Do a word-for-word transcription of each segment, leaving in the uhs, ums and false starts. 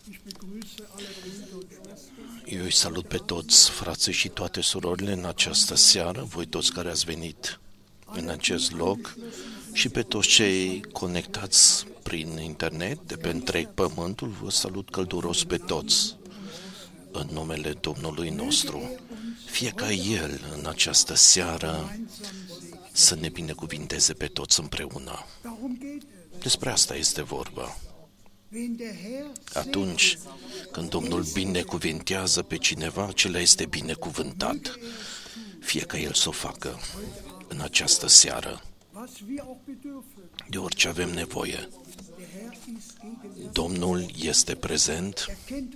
Eu îi salut pe toți frații și toate surorile în această seară, voi toți care ați venit în acest loc și pe toți cei conectați prin internet de pe întreg pământul, vă salut călduros pe toți în numele Domnului nostru. Fie ca El în această seară să ne binecuvinteze pe toți împreună. Despre asta este vorba. Atunci când Domnul binecuvintează pe cineva, acela este binecuvântat. Fie ca El să o facă în această seară, de orice avem nevoie. Domnul este prezent,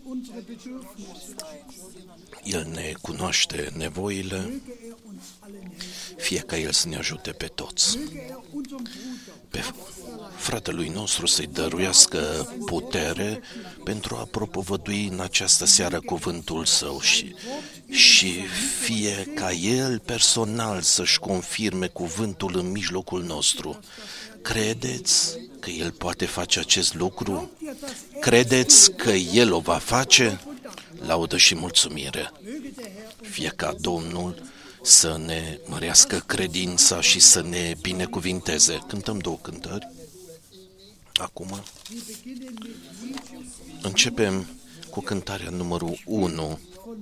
El ne cunoaște nevoile, fie ca El să ne ajute pe toți. Pe fratelui nostru să-i dăruiască putere pentru a propovădui în această seară cuvântul Său și, și fie ca El personal să-și confirme cuvântul în mijlocul nostru. Credeți că El poate face acest lucru? Credeți că El o va face? Laudă și mulțumire! Fie ca Domnul să ne mărească credința și să ne binecuvinteze. Cântăm două cântări. Acum începem cu cântarea numărul unu.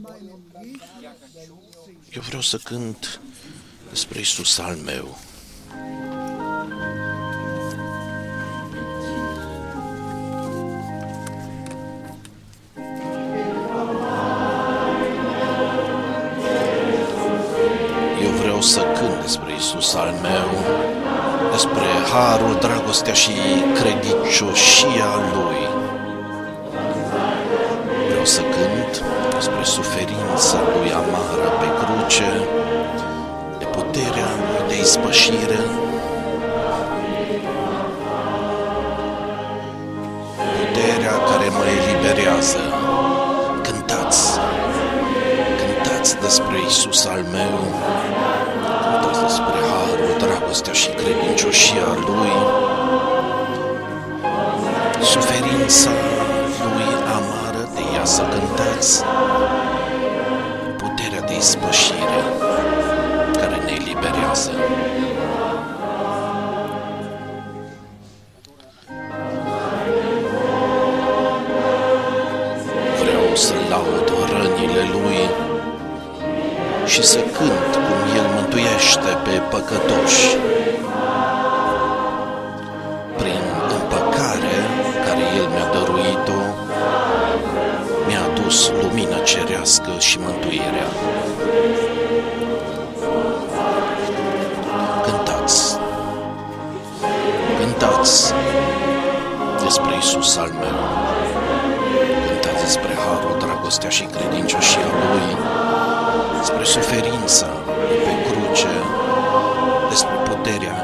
Eu vreau să cânt despre Iisus al meu. Eu vreau să cânt despre Iisus al meu, despre harul, dragostea și credincioșia Lui. Vreau să cânt despre suferința Lui amară pe cruce, de puterea Lui de ispășire, puterea care mă eliberează. Cântați, cântați despre Iisus al meu, cântați despre harul, dragostea și credincioșia Lui, suferința Lui amară, de ea să cântați, puterea de ispășire care ne eliberează. Vreau să laud rănile Lui și să cânt cum El mântuiește pe păcătoși. Prin împăcare care El mi-a dăruit-o, mi-a adus lumină cerească și mântuirea. Cântați, cântați despre Iisus al meu, cântați despre harul, dragostea și credincioșia Lui, despre suferința de pe cruce, despre puterea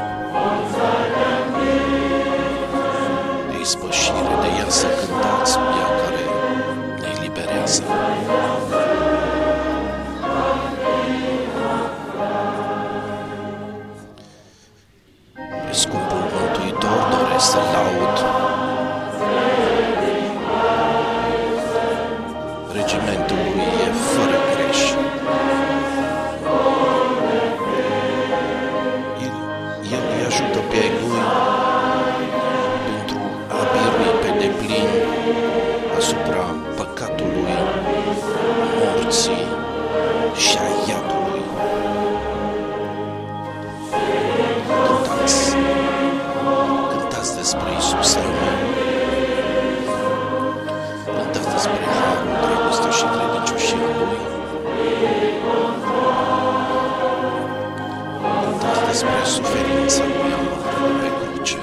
de ispășire, de ea să cântați, ea care ne eliberează. Pe scumpul Mântuitor doresc să laud. Regimentul Lui e fără greș. El, el îi ajută pe ai Lui pentru a birui pe deplin asupra păcatului, morții și a iadului. Cântați, cântați despre Iisus al meu, cântați despre harul, dragostea și credincioșia Lui, cântați despre suferința Lui amară de pe cruce.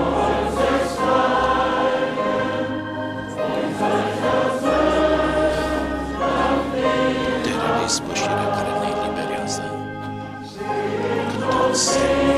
Puterea de ispășire care ne eliberează. Cântați.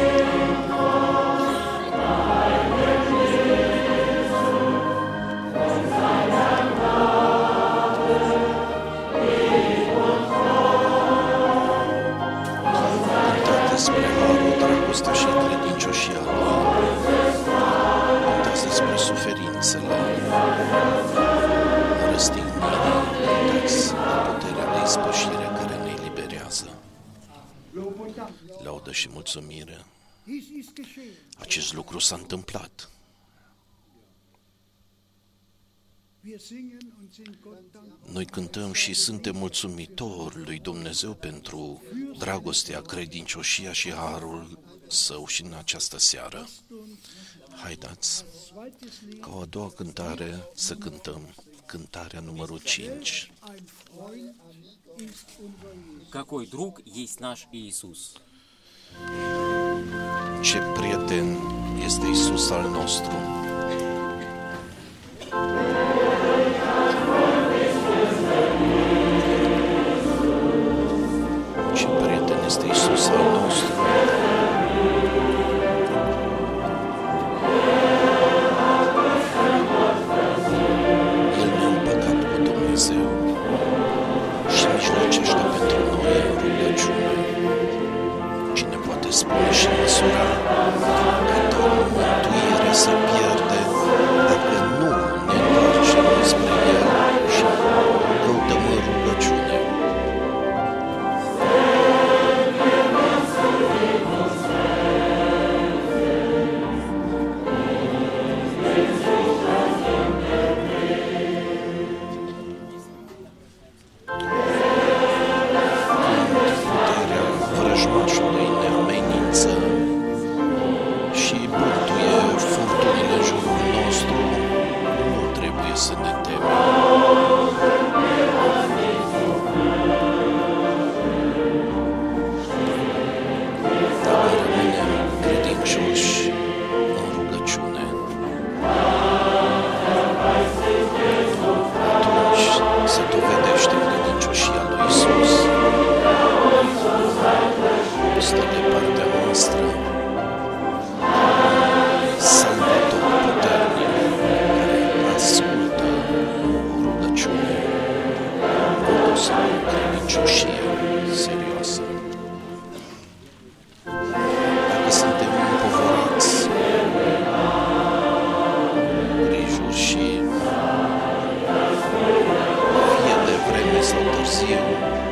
Cântați despre harul, dragostea și credincioșia Lui. Cântați despre suferințele răstignirii, cântați puterea de ispășire care ne eliberează. Laudă și mulțumire. Acest lucru s-a întâmplat. Noi cântăm și suntem mulțumitori lui Dumnezeu pentru dragostea, credincioșia și harul Său și în această seară. Haideți ca o a doua cântare să cântăm cântarea numărul cinci. Какой друг есть наш Иисус? Ce prieten este Iisus al nostru. Ce prieten este Iisus al nostru. El ne-a împăcat cu Dumnezeu și mijlocește pentru noi în rugăciune. Cine poate spune și măsura că mântuirea se pierde dacă nu ne întoarcem spre El și căutăm în rugăciune. Vrăjmașului ne amenință și bântuie furtunile în jurul nostru, nu trebuie să ne temem. Dacă rămânem credincioși în rugăciune, atunci se dovedește credincioșia lui Iisus. Stă de partea noastră, Salvator puternic, care ascultă rugăciune, adusă credincioșie serioasă. Dacă suntem împovorați, grijuri și fie de vreme sau târziu,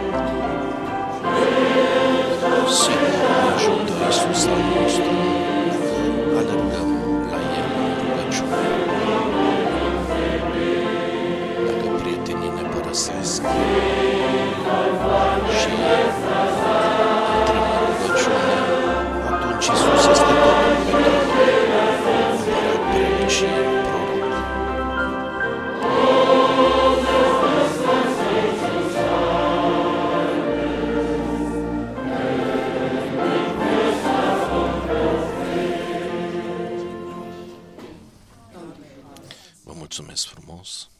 sigur ne ajută Iisus al nostru, alergăm la El în rugăciune. Dacă prietenii ne părăsesc și intrăm în rugăciune, atunci Iisus este totul pentru noi, împărat preot și proroc. Mulțumesc frumos.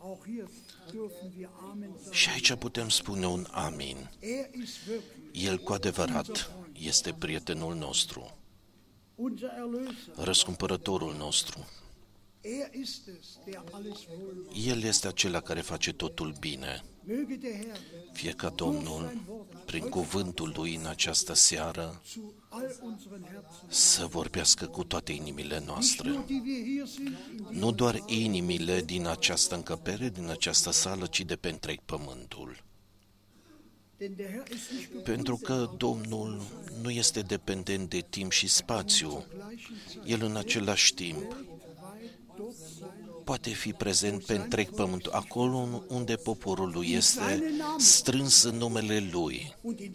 Și aici putem spune un amin. El cu adevărat este prietenul nostru, răscumpărătorul nostru. El este acela care face totul bine. Fie ca Domnul, prin cuvântul Lui în această seară, să vorbească cu toate inimile noastre. Nu doar inimile din această încăpere, din această sală, ci de pe întreg pământul. Pentru că Domnul nu este dependent de timp și spațiu. El în același timp poate fi prezent pe întreg pământul, acolo unde poporul lui este strâns în numele Lui.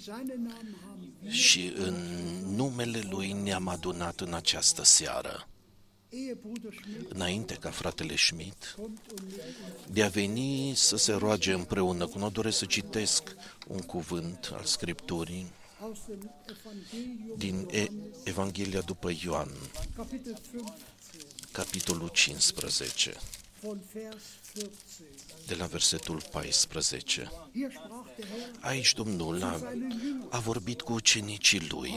Și în numele Lui ne-am adunat în această seară. Înainte ca fratele Schmidt de a veni să se roage împreună cu noi, doresc să citesc un cuvânt al Scripturii din Evanghelia după Ioan, capitolul cincisprezece, de la versetul paisprezece. Aici Domnul a, a vorbit cu ucenicii Lui.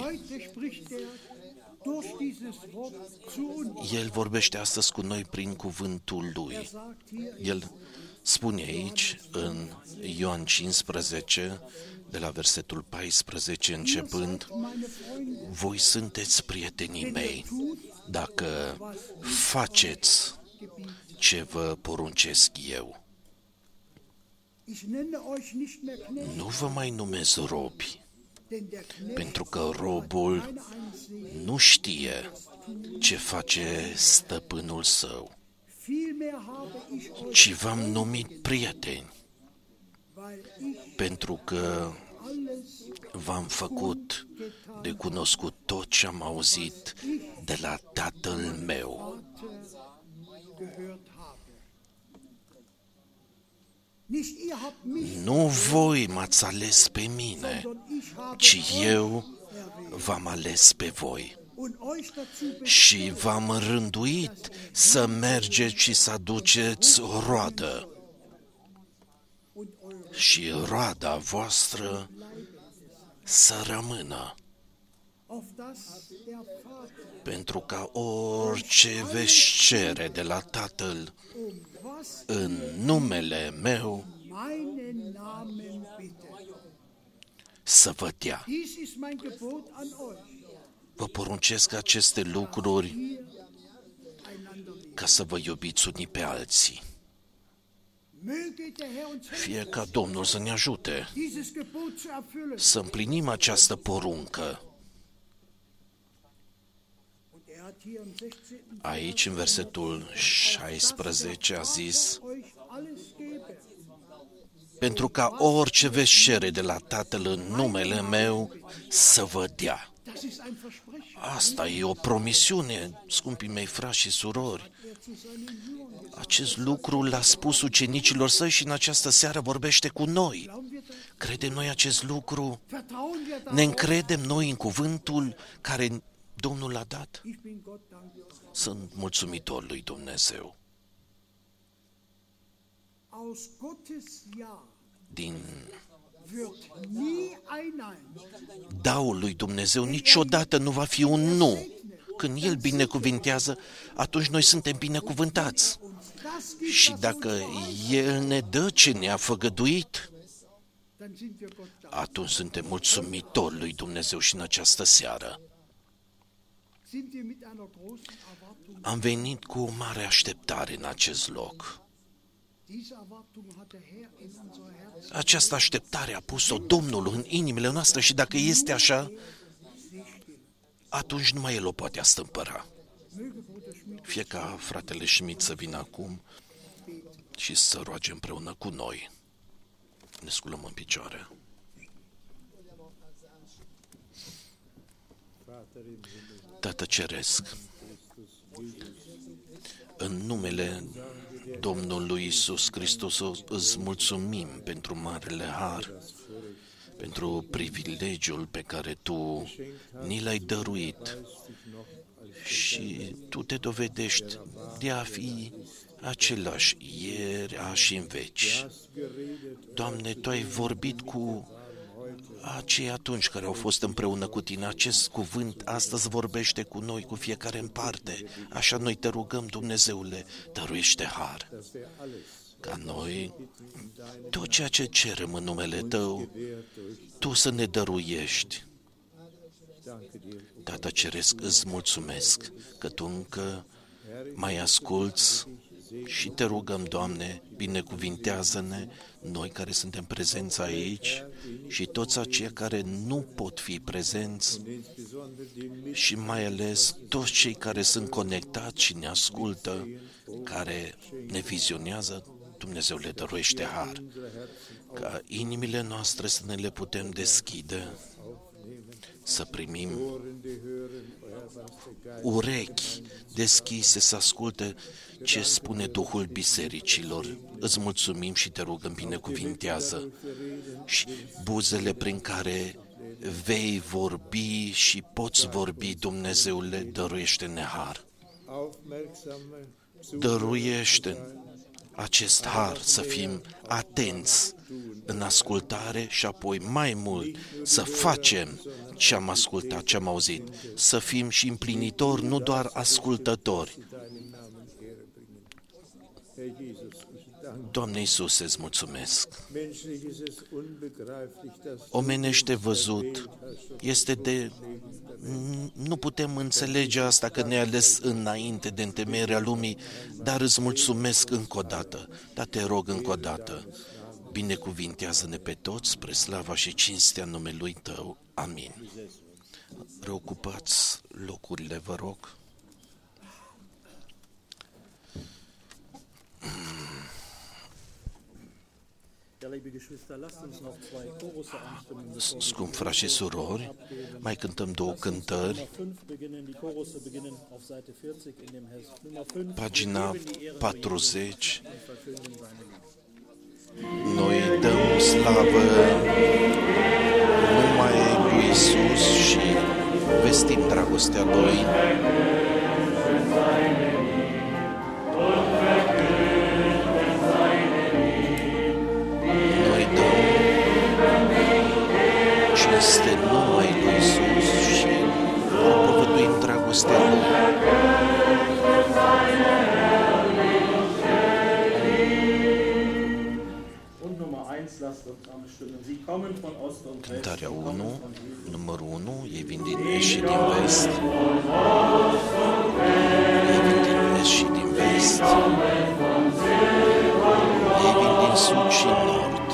El vorbește astăzi cu noi prin cuvântul Lui. El spune aici, în Ioan cincisprezece, de la versetul paisprezece începând, voi sunteți prietenii mei dacă faceți ce vă poruncesc eu. Nu vă mai numesc robi, pentru că robul nu știe ce face stăpânul său, ci v-am numit prieteni, pentru că v-am făcut de cunoscut tot ce am auzit de la Tatăl meu. Nu voi m-ați ales pe mine, ci eu v-am ales pe voi. Și v-am rânduit să mergeți și să aduceți roadă. Și roada voastră să rămână, pentru ca orice veți cere de la Tatăl în numele meu să vă dea. Vă poruncesc aceste lucruri ca să vă iubiți unii pe alții. Fie ca Domnul să ne ajute să împlinim această poruncă. Aici, în versetul șaisprezece, a zis: pentru ca orice veți cere de la Tatăl în numele meu să vă dea. Asta e o promisiune, scumpii mei frați și surori. Acest lucru l-a spus ucenicilor săi și în această seară vorbește cu noi. Credem noi acest lucru? Ne încredem noi în cuvântul care Domnul l-a dat? Sunt mulțumitor lui Dumnezeu. Din daul lui Dumnezeu niciodată nu va fi un nu. Când El binecuvintează, atunci noi suntem binecuvântați. Și dacă El ne dă ce ne-a făgăduit, atunci suntem mulțumitori lui Dumnezeu și în această seară. Am venit cu o mare așteptare în acest loc. Această așteptare a pus-o Domnul în inimile noastre și dacă este așa, atunci numai El o poate astâmpăra. Fie ca fratele Schmidt să vină acum și să roage împreună cu noi. Ne sculăm în picioare. Tată Ceresc, în numele Domnului Iisus Hristos îți mulțumim pentru marele har, pentru privilegiul pe care Tu ni l-ai dăruit și Tu te dovedești de a fi același ieri, azi și în veci. Doamne, Tu ai vorbit cu acei atunci care au fost împreună cu Tine. Acest cuvânt astăzi vorbește cu noi, cu fiecare în parte. Așa noi Te rugăm, Dumnezeule, dăruiește har. Ca noi, tot ceea ce cerem în numele Tău, Tu să ne dăruiești. Tată Ceresc, îți mulțumesc că Tu încă mai asculți și Te rugăm, Doamne, binecuvintează-ne, noi care suntem prezenți aici și toți aceia care nu pot fi prezenți și mai ales toți cei care sunt conectați și ne ascultă, care ne vizionează. Dumnezeu le dăruiește har, ca inimile noastre să ne le putem deschide, să primim urechi deschise să asculte ce spune Duhul bisericilor. Îți mulțumim și Te rugăm, binecuvintează și buzele prin care vei vorbi și poți vorbi, Dumnezeule, dăruiește-ne har. Dăruiește acest har să fim atenți în ascultare și apoi mai mult să facem ce am ascultat, ce am auzit, să fim și împlinitori, nu doar ascultători. Doamne Iisuse, îți mulțumesc. Omenește văzut, este de... Nu putem înțelege asta că ne-ai ales înainte de întemeierea lumii, dar îți mulțumesc încă o dată, dar te rog încă o dată. Binecuvintează-ne pe toți spre slava și cinstea numelui Tău. Amin. Reocupați locurile, vă rog. Scump frați și surori, mai cântăm două cântări. Pagina patruzeci. Noi dăm slavă numai lui Iisus și vestim dragostea Lui. Noi dăm cinste numai lui Iisus și propovăduim dragostea Lui. Cântarea unu, numărul unu, ei vin din est și din vest. Ei vin din est și din vest. Ei vin din sud și nord.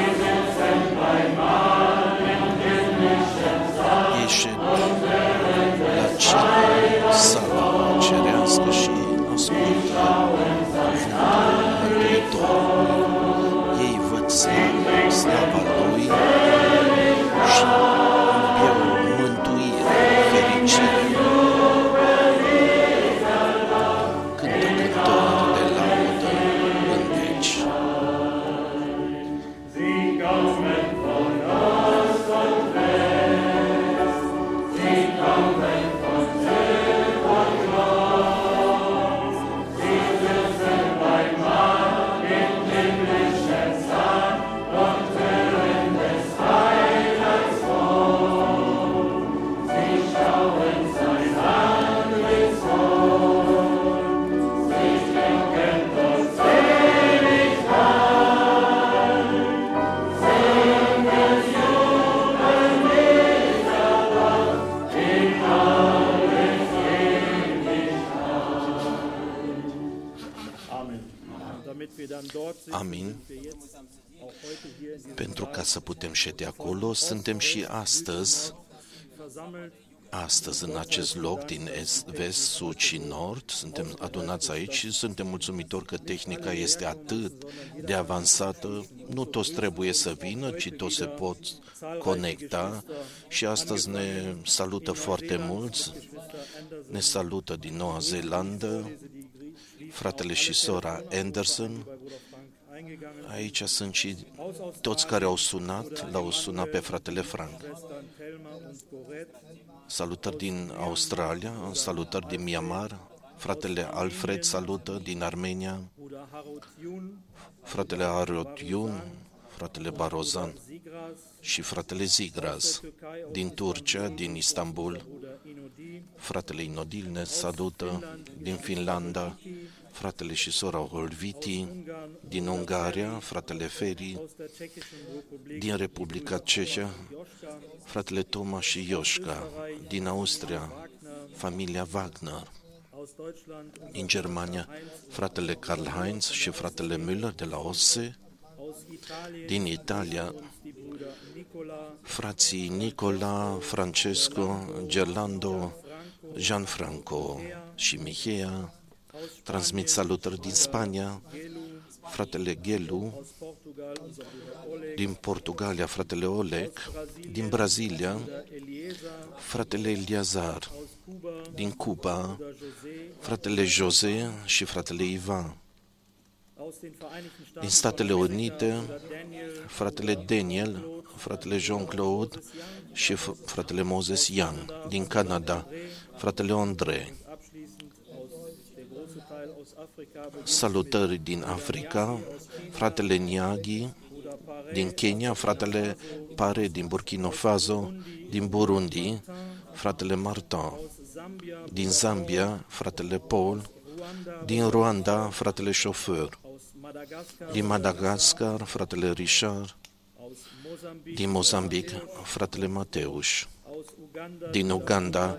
Ei șed la cină, sala cerească și ascultă cuvântul Mântuitorului. Ei văd slava, slava Lui și iau mântuire, fericire. Cântă cântări de laudă în veci. Amin. Pentru ca să putem șede acolo, suntem și astăzi, astăzi în acest loc din est, vest, sud și nord, suntem adunați aici și suntem mulțumitori că tehnica este atât de avansată, nu toți trebuie să vină, ci toți se pot conecta și astăzi ne salută foarte mulți, ne salută din Noua Zeelandă, fratele și sora Anderson. Aici sunt și toți care au sunat, l-au sunat pe fratele Frank. Salutări din Australia, salutări din Myanmar, fratele Alfred salută din Armenia, fratele Harut Yun, fratele Barozan și fratele Zigraz din Turcia, din Istanbul, fratele Inodil ne salută din Finlanda, fratele și sora Holviti din Ungaria, fratele Feri din Republica Cehă, fratele Toma și Ioșca din Austria, familia Wagner din Germania, fratele Karl-Heinz și fratele Müller de la Osse, din Italia, frații Nicola, Francesco, Gerlando, Gianfranco și Michea, transmit salutări din Spania, fratele Gelu, din Portugalia, fratele Oleg, din Brazilia, fratele Eliazar, din Cuba, fratele José și fratele Ivan, din Statele Unite, fratele Daniel, fratele Jean-Claude și fratele Moses Young, din Canada, fratele André. Salutări din Africa, fratele Niaghi, din Kenya, fratele Pare din Burkina Faso, din Burundi, fratele Martin, din Zambia, fratele Paul, din Rwanda, fratele Șofer, din Madagascar, fratele Richard, din Mozambic, fratele Mateus, din Uganda,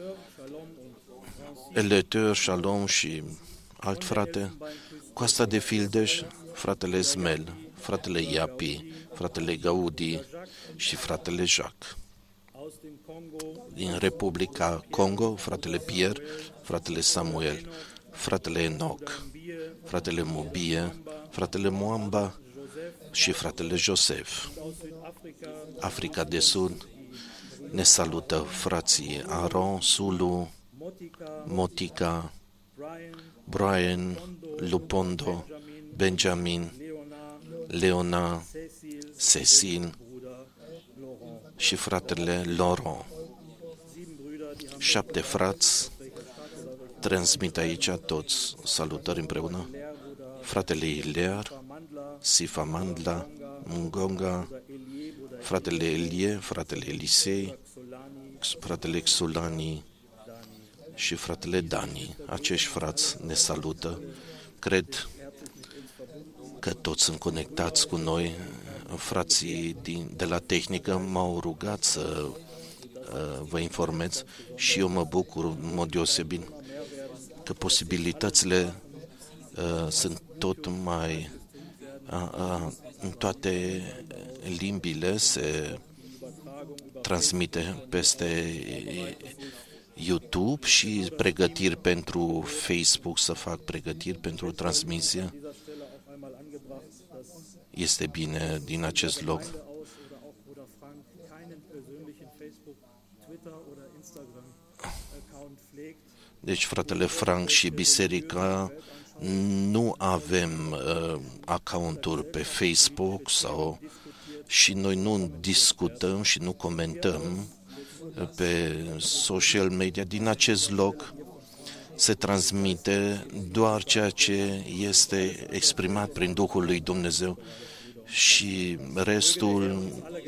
Eleteur, Shalom și alt frate, Coasta de Fildeș, fratele Zmel, fratele Iapi, fratele Gaudi și fratele Jacques. Din Republica Congo, fratele Pierre, fratele Samuel, fratele Enoch, fratele Mobie, fratele Moamba și fratele Joseph. Africa de Sud, ne salută frații Aaron, Sulu, Motica, Brian, Lupondo, Benjamin, Leona, Cecil și fratele Laurent. Șapte frați transmit aici toți salutări împreună. Fratele Ilear, Sifa Mandla, Mungonga, fratele Elie, fratele Elisei, fratele Xulani și fratele Dani. Acești frați ne salută. Cred că toți sunt conectați cu noi. Frații din, de la tehnică m-au rugat să uh, vă informez și eu mă bucur în mod deosebit că posibilitățile uh, sunt tot mai uh, uh, în toate limbile se transmite peste YouTube și pregătiri pentru Facebook, să fac pregătiri pentru transmisie. Este bine din acest loc. Deci, fratele Frank și biserica nu avem uh, accounturi pe Facebook sau și noi nu discutăm și nu comentăm pe social media. Din acest loc se transmite doar ceea ce este exprimat prin Duhul lui Dumnezeu și restul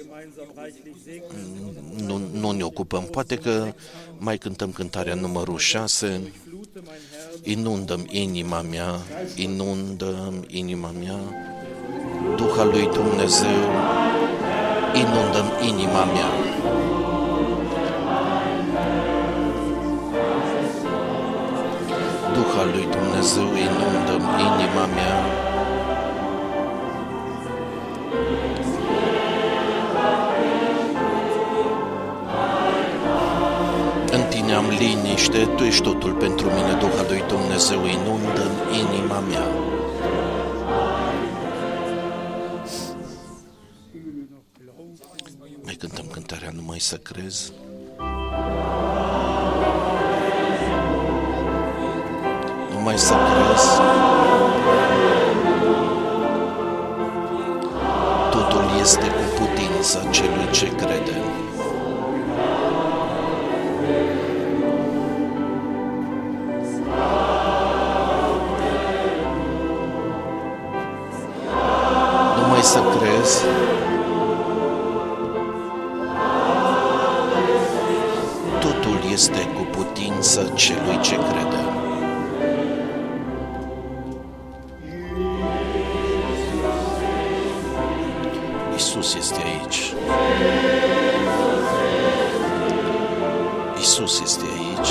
nu, nu ne ocupăm. Poate că mai cântăm cântarea numărul șase, inundă-mi inima mea, inundă-mi inima mea, Duh al lui Dumnezeu, inundă-mi inima mea. Duh al lui Dumnezeu, inundă-mi inima mea. În tine am liniște, tu ești totul pentru mine, Duh al lui Dumnezeu, inundă-mi inima mea. Mai cântăm cântarea Numai să crezi. Numai să crezi. Totul este cu putință celui ce crede. Numai să crezi. Totul este cu putință celui ce crede. Iisus este aici. Iisus este aici.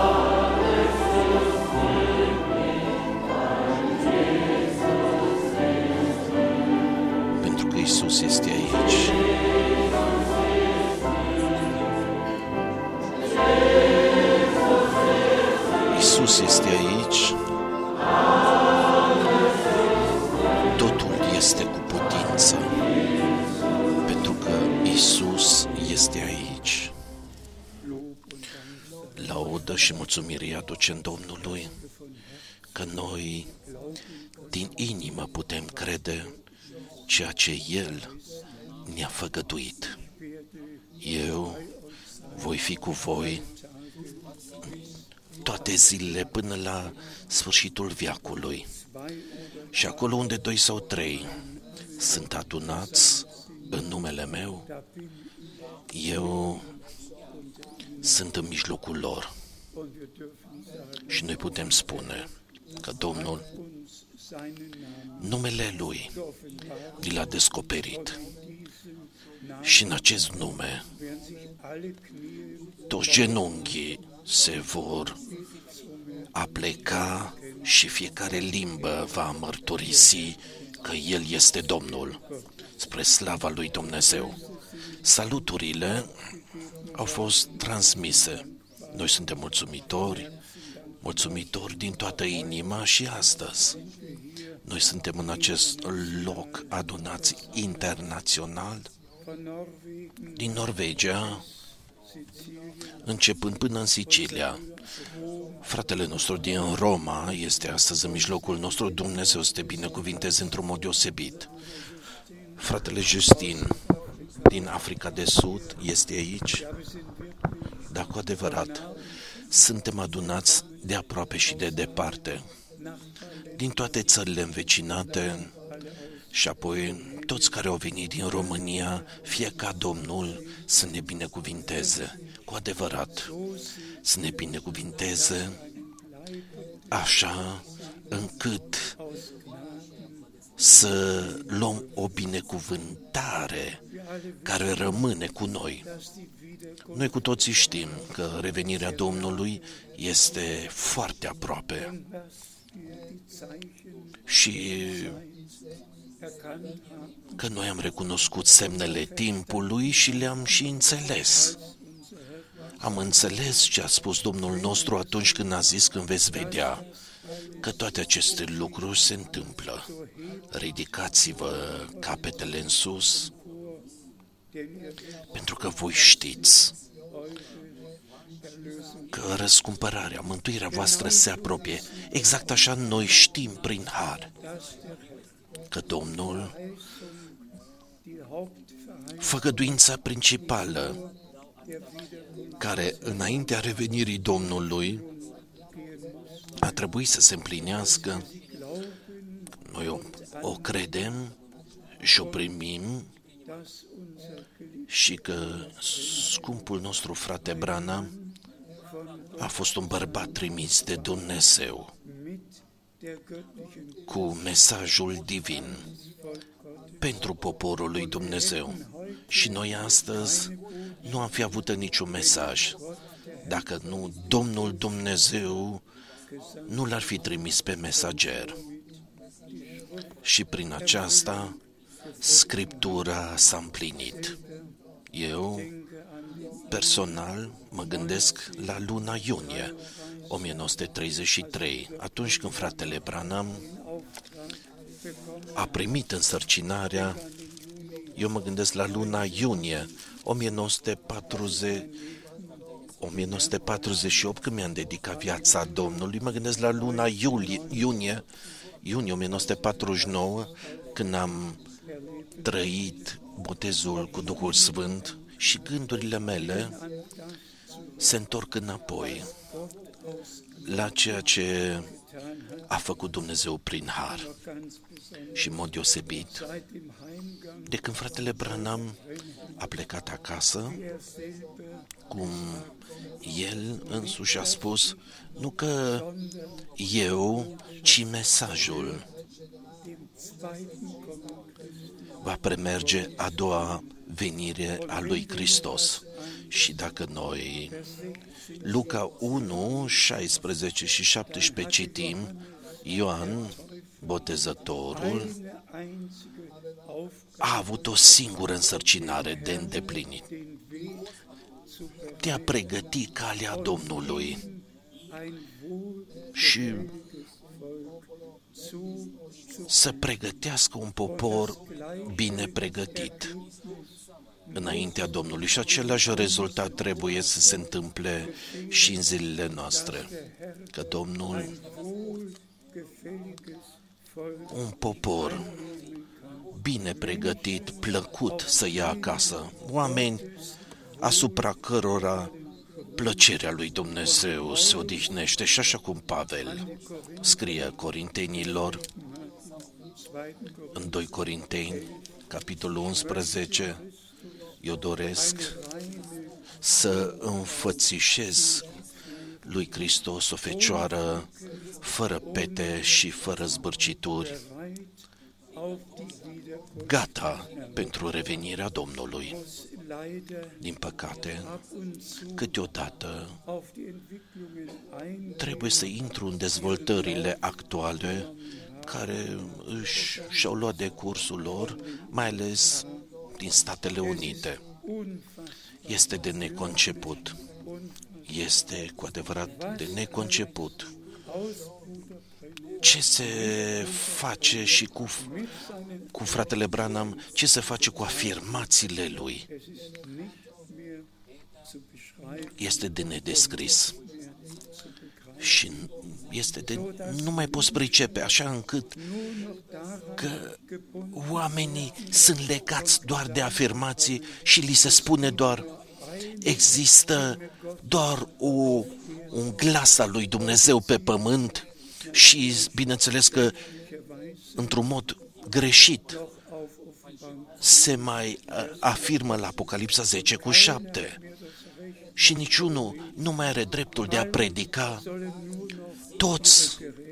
Pentru că Iisus este aici. Iisus este aici. Totul este cu putință. Pentru că Iisus este aici. Laudă și mulțumire aducem Domnului că noi din inimă putem crede ceea ce El ne-a făgăduit. Eu voi fi cu voi toate zilele până la sfârșitul veacului. Și acolo unde doi sau trei sunt adunați în numele meu, eu sunt în mijlocul lor. Și noi putem spune că Domnul, numele Lui, ni l-a descoperit. Și în acest nume, toți genunchii se vor apleca și fiecare limbă va mărturisi că El este Domnul, spre slava lui Dumnezeu. Saluturile au fost transmise. Noi suntem mulțumitori, mulțumitori din toată inima și astăzi. Noi suntem în acest loc adunați internațional, din Norvegia, începând până în Sicilia. Fratele nostru din Roma este astăzi în mijlocul nostru. Dumnezeu să te binecuvinteze într-un mod deosebit. Fratele Justin din Africa de Sud este aici. Dar cu adevărat, suntem adunați de aproape și de departe, din toate țările învecinate și apoi toți care au venit din România, fie ca Domnul să ne binecuvinteze, cu adevărat, să ne binecuvinteze așa încât să luăm o binecuvântare care rămâne cu noi. Noi cu toții știm că revenirea Domnului este foarte aproape și că noi am recunoscut semnele timpului și le-am și înțeles. Am înțeles ce a spus Domnul nostru atunci când a zis, când veți vedea că toate aceste lucruri se întâmplă. Ridicați-vă capetele în sus, pentru că voi știți că răscumpărarea, mântuirea voastră se apropie. Exact așa noi știm prin har că Domnul, făgăduința principală care înaintea revenirii Domnului a trebuit să se împlinească, noi o, o credem și o primim și că scumpul nostru frate Branham a fost un bărbat trimis de Dumnezeu cu mesajul divin pentru poporul lui Dumnezeu. Și noi astăzi nu am fi avut niciun mesaj dacă nu Domnul Dumnezeu nu l-ar fi trimis pe mesager. Și prin aceasta Scriptura s-a împlinit. Eu, personal, mă gândesc la luna iunie o mie nouă sute treizeci și trei, atunci când fratele Branham a primit însărcinarea. Eu mă gândesc la luna iunie o mie nouă sute patruzeci, o mie nouă sute patruzeci și opt, când mi-am dedicat viața Domnului. Mă gândesc la luna iulie, iunie, iunie o mie nouă sute patruzeci și nouă, când am trăit botezul cu Duhul Sfânt și gândurile mele se întorc înapoi la ceea ce a făcut Dumnezeu prin har. Și în mod deosebit, de când fratele Branham a plecat acasă, cum el însuși a spus, nu că eu, ci mesajul va premerge a doua venire a lui Hristos. Și dacă noi Luca unu, șaisprezece și șaptesprezece citim, Ioan, botezătorul, a avut o singură însărcinare de îndeplinit, de a pregăti calea Domnului și să pregătească un popor bine pregătit înaintea Domnului. Și același rezultat trebuie să se întâmple și în zilele noastre, că Domnul, un popor bine pregătit, plăcut să ia acasă, oameni asupra cărora plăcerea lui Dumnezeu se odihnește. Și așa cum Pavel scrie Corintenilor, în doi Corinteni, capitolul unsprezece, eu doresc să înfățișez lui Hristos o fecioară fără pete și fără zbârcituri, gata pentru revenirea Domnului. Din păcate, câteodată trebuie să intru în dezvoltările actuale care își, și-au luat de cursul lor, mai ales din Statele Unite. Este de neconceput. Este cu adevărat de neconceput. Ce se face și cu, cu fratele Branham, ce se face cu afirmațiile lui. Este de nedescris. Și este de, nu mai poți pricepe, așa încât că oamenii sunt legați doar de afirmații și li se spune doar, există doar o, un glas al lui Dumnezeu pe pământ și bineînțeles că într-un mod greșit se mai afirmă la Apocalipsa zece cu șapte. Și niciunul nu mai are dreptul de a predica, toți,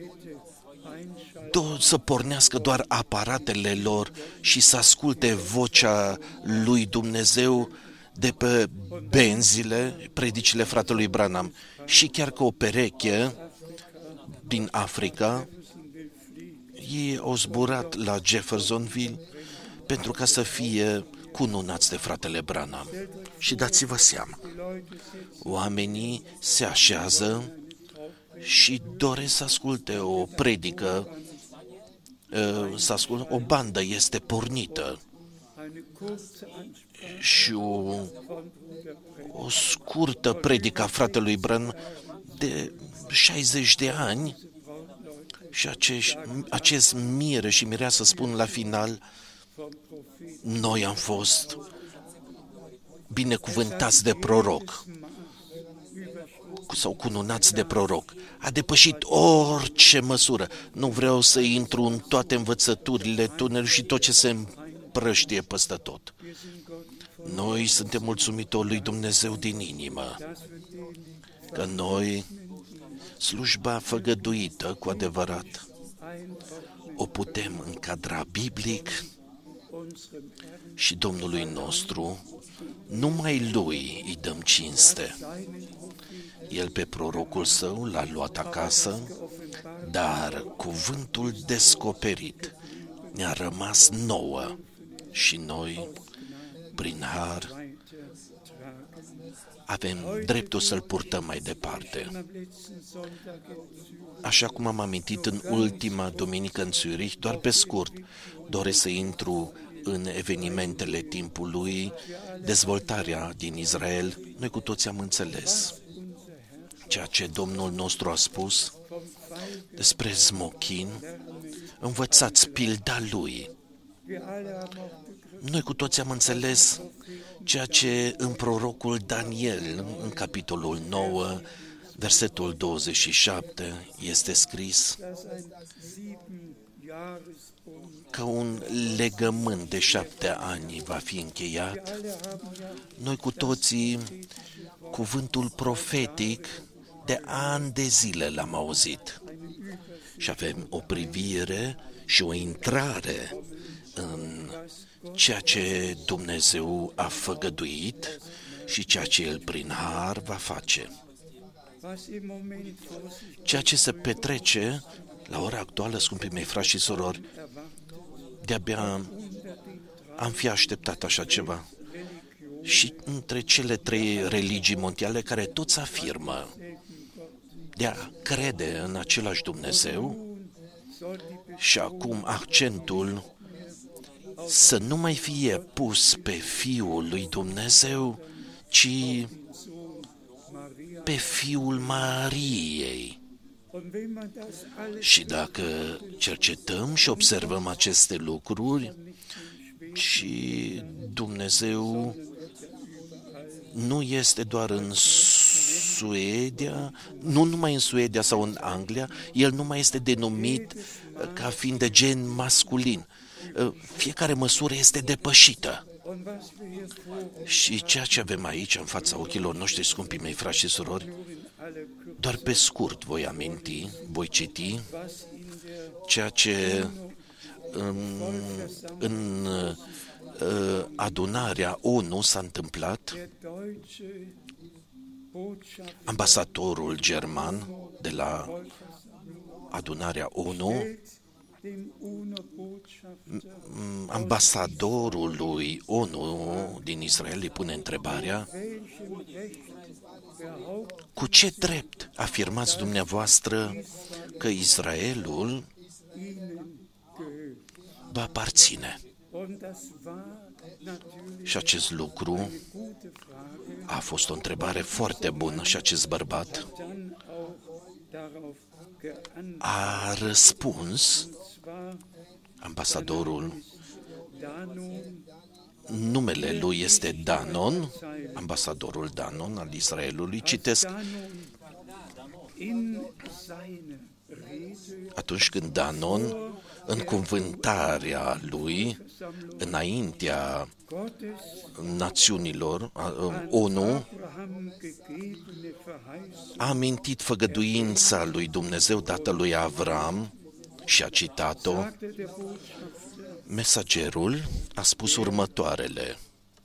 toți să pornească doar aparatele lor și să asculte vocea lui Dumnezeu de pe benzile, predicile fratelui Branham. Și chiar că o pereche din Africa, ei au zburat la Jeffersonville pentru ca să fie cununați de fratele Branham. Și dați-vă seama, oamenii se așează și doresc să asculte o predică, să asculte, o bandă este pornită și o, o scurtă predică a fratelui Branham de șaizeci de ani și acești, acest mire și mireasă spun la final, noi am fost binecuvântați de proroc sau cununați de proroc. A depășit orice măsură. Nu vreau să intru în toate învățăturile tunelului și tot ce se împrăștie peste tot. Noi suntem mulțumitori lui Dumnezeu din inimă că noi, slujba făgăduită cu adevărat, o putem încadra biblic și Domnului nostru, numai Lui îi dăm cinste. El pe prorocul său l-a luat acasă, dar cuvântul descoperit ne-a rămas nouă și noi, prin har, avem dreptul să-l purtăm mai departe. Așa cum am amintit în ultima duminică în Zurich, doar pe scurt, doresc să intru în evenimentele timpului, dezvoltarea din Israel. Noi cu toți am înțeles ceea ce Domnul nostru a spus despre smochin, învățați pilda lui. Noi cu toți am înțeles ceea ce în prorocul Daniel, în capitolul nouă, versetul douăzeci și șapte, este scris că un legământ de șapte ani va fi încheiat. Noi cu toții, cuvântul profetic de ani de zile l-am auzit și avem o privire și o intrare în ceea ce Dumnezeu a făgăduit și ceea ce El prin har va face. Ceea ce se petrece la ora actuală, scumpii mei frați și surori, de-abia am fi așteptat așa ceva. Și între cele trei religii mondiale care toți afirmă de a crede în același Dumnezeu și acum accentul să nu mai fie pus pe Fiul lui Dumnezeu, ci pe Fiul Mariei. Și dacă cercetăm și observăm aceste lucruri, și Dumnezeu nu este doar în Suedia, nu numai în Suedia sau în Anglia, El nu mai este denumit ca fiind de gen masculin. Fiecare măsură este depășită. Și ceea ce avem aici, în fața ochilor noștri, scumpii mei frați și surori, doar pe scurt voi aminti, voi citi ceea ce în, în adunarea ONU s-a întâmplat. Ambasadorul german de la adunarea ONU ambasadorului O N U din Israel îi pune întrebarea: cu ce drept afirmați dumneavoastră că Israelul vă aparține? Și acest lucru a fost o întrebare foarte bună și acest bărbat a răspuns, ambasadorul, numele lui este Danon, ambasadorul Danon al Israelului, citesc, atunci când Danon, în cuvântarea lui, înaintea națiunilor, O N U, a amintit făgăduința lui Dumnezeu dată lui Avram și a citat-o, mesagerul a spus următoarele: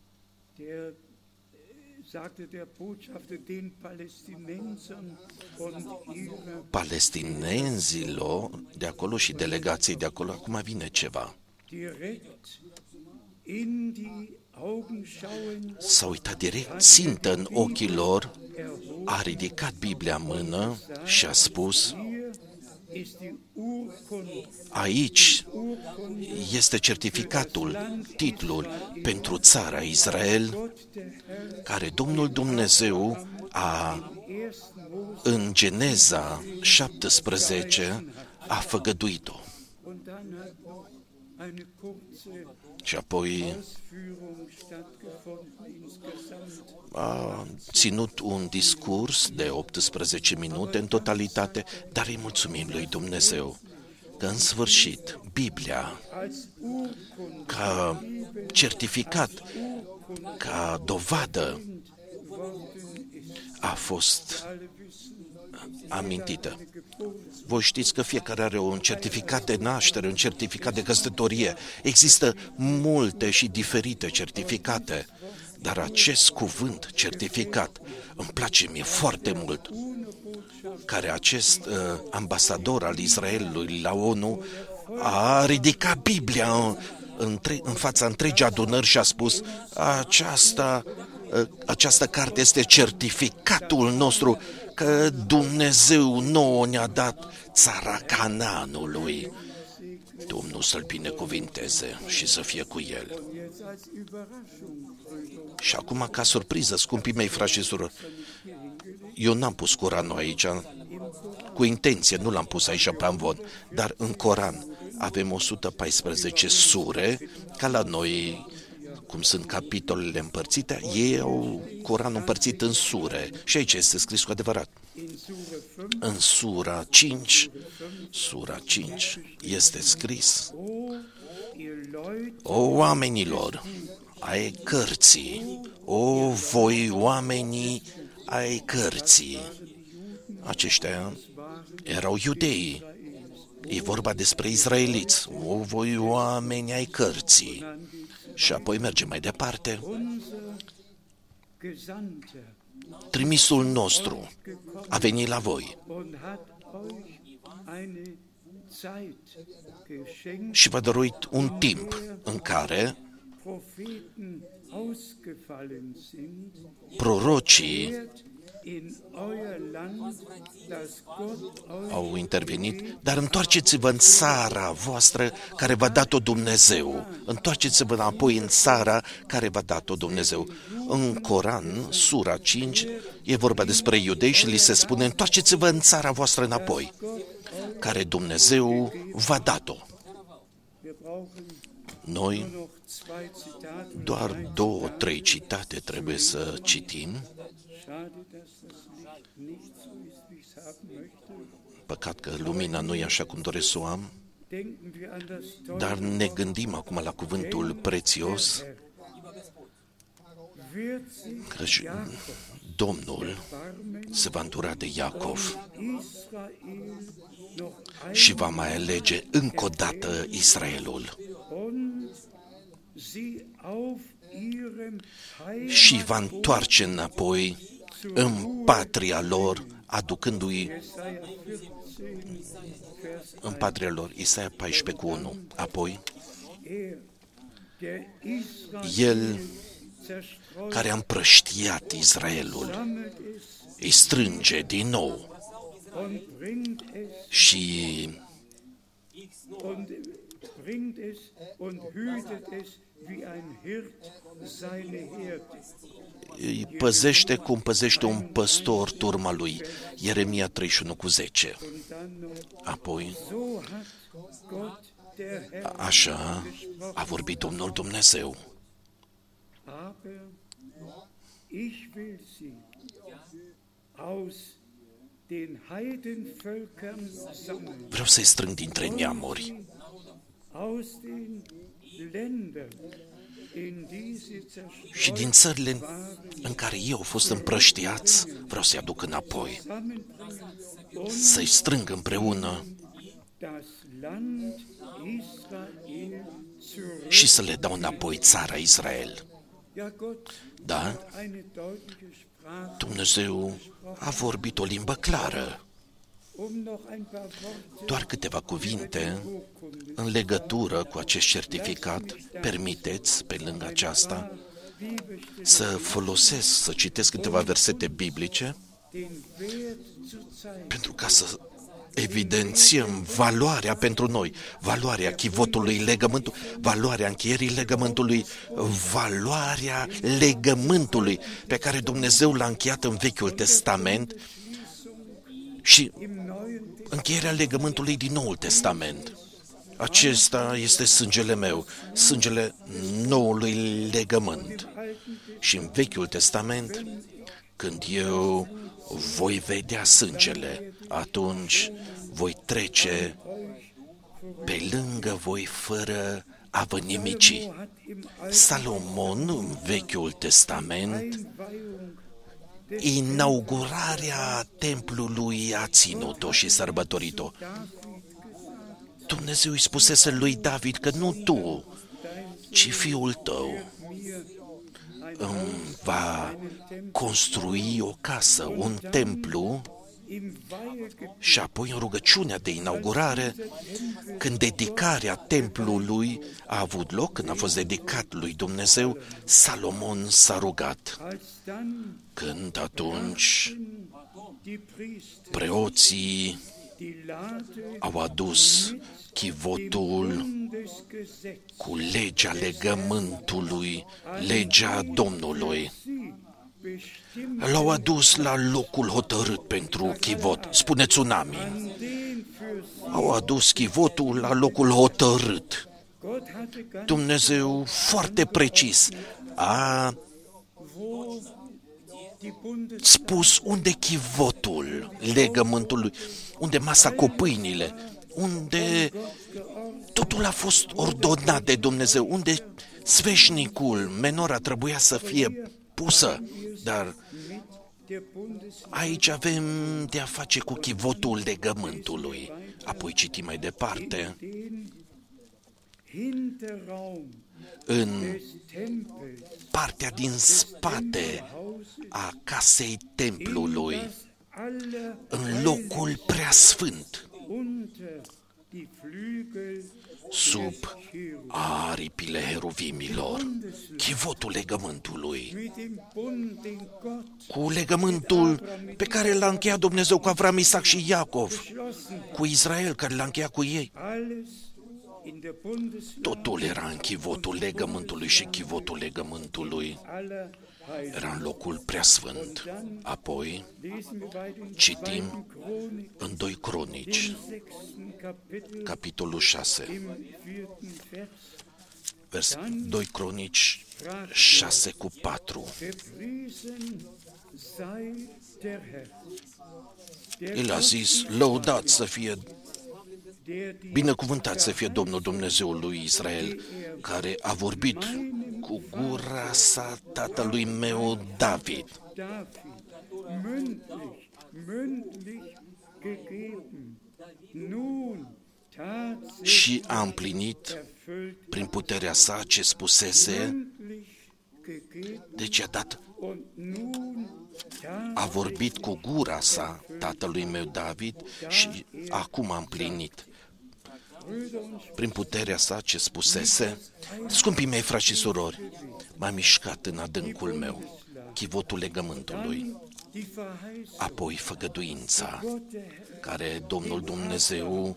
palestinenzilor de acolo și delegației de acolo, acum vine ceva. S-a uitat direct, țintă în ochii lor, a ridicat Biblia în mână și a spus: aici este certificatul, titlul pentru țara Israel, care Domnul Dumnezeu a, în Geneza șaptesprezece, a făgăduit-o. Și apoi a ținut un discurs de optsprezece minute în totalitate, dar îi mulțumim lui Dumnezeu că în sfârșit Biblia, ca certificat, ca dovadă, a fost amintită. Voi știți că fiecare are un certificat de naștere, un certificat de căsătorie. Există multe și diferite certificate, dar acest cuvânt, certificat, îmi place mie foarte mult, care acest uh, ambasador al Israelului la O N U a ridicat Biblia în, în, în fața întregii adunări și a spus: aceasta, uh, această carte este certificatul nostru că Dumnezeu nouă ne-a dat țara Canaanului. Domnul să-l binecuvinteze și să fie cu el. Și acum, ca surpriză, scumpii mei frați și surori, eu n-am pus Coranul aici, cu intenție, nu l-am pus aici pe amvon, dar în Coran avem o sută paisprezece sure, ca la noi, cum sunt capitolele împărțite, ei au Coranul împărțit în sure. Și aici este scris cu adevărat. În sura cinci, sura cinci, este scris: o oamenilor ai cărții, o voi oamenii ai cărții. Aceștia erau iudeii. E vorba despre izraeliți. O voi oameni ai cărții. Și apoi mergem mai departe. Trimisul nostru a venit la voi și v-a dăruit un timp în care prorocii au intervenit, dar întoarceți-vă în țara voastră care v-a dat-o Dumnezeu. Întoarceți-vă înapoi în țara care v-a dat-o Dumnezeu. În Coran, sura cinci, e vorba despre iudei și li se spune: întoarceți-vă în țara voastră înapoi, care Dumnezeu v-a dat-o. Noi doar două, trei citate trebuie să citim. Păcat că lumina nu e așa cum doresc să o am, dar ne gândim acum la cuvântul prețios că Domnul se va îndura de Iacov și va mai alege încă o dată Israelul și va întoarce înapoi în patria lor, aducându-i în patria lor, Isaia paisprezece cu unu. Apoi, El care a împrăștiat Israelul îi strânge din nou și îi păzește cum păzește un păstor turma lui. Ieremia treizeci și unu cu zece. Apoi, așa a vorbit Domnul Dumnezeu. Vreau să-i strâng dintre neamuri, și din țările în care ei au fost împrăștiați, vreau să-i aduc înapoi, să-i strâng împreună și să le dau înapoi țara Israel. Da? Dumnezeu a vorbit o limbă clară. Doar câteva cuvinte în legătură cu acest certificat. Permiteți, pe lângă aceasta, să folosesc, să citesc câteva versete biblice pentru ca să evidențiem valoarea pentru noi, valoarea chivotului legământului, valoarea încheierii legământului, valoarea legământului pe care Dumnezeu l-a încheiat în Vechiul Testament și încheierea legământului din Noul Testament. Acesta este sângele meu, sângele noului legământ. Și în Vechiul Testament, când eu voi vedea sângele, atunci voi trece pe lângă voi fără a vă nimici. Salomon, în Vechiul Testament, inaugurarea templului a ținut-o și sărbătorit-o. Dumnezeu îi spusese lui David că nu tu, ci fiul tău îmi va construi o casă, un templu, și apoi în rugăciunea de inaugurare, când dedicarea templului a avut loc, când a fost dedicat lui Dumnezeu, Salomon s-a rugat. Când atunci preoții au adus chivotul cu legea legământului, legea Domnului, l-au adus la locul hotărât pentru chivot. Spuneți un amin. Au adus chivotul la locul hotărât. Dumnezeu foarte precis a spus unde chivotul legământului, unde masa cu pâinile, unde totul a fost ordonat de Dumnezeu, unde sfeșnicul, menora trebuia să fie pusă, dar aici avem de a face cu chivotul legământului. Apoi citim mai departe. În partea din spate a casei templului, în locul preasfânt, sub aripile heruvimilor, chivotul legământului, cu legământul pe care l-a încheiat Dumnezeu cu Avram, Isaac și Iacov, cu Israel, care l-a încheiat cu ei. Totul era în chivotul legământului și chivotul legământului era în locul preasfânt. Apoi citim în doi Cronici, capitolul șase, vers doi Cronici șase cu patru. El a zis, lăudat să fie, binecuvântat să fie Domnul Dumnezeul lui Israel, care a vorbit cu gura sa tatălui meu David. Și a împlinit prin puterea sa ce spusese, deci a dat, a vorbit cu gura sa tatălui meu David și acum a împlinit prin puterea sa ce spusese. Scumpii mei, frați și surori, m-a mișcat în adâncul meu chivotul legământului, apoi făgăduința care Domnul Dumnezeu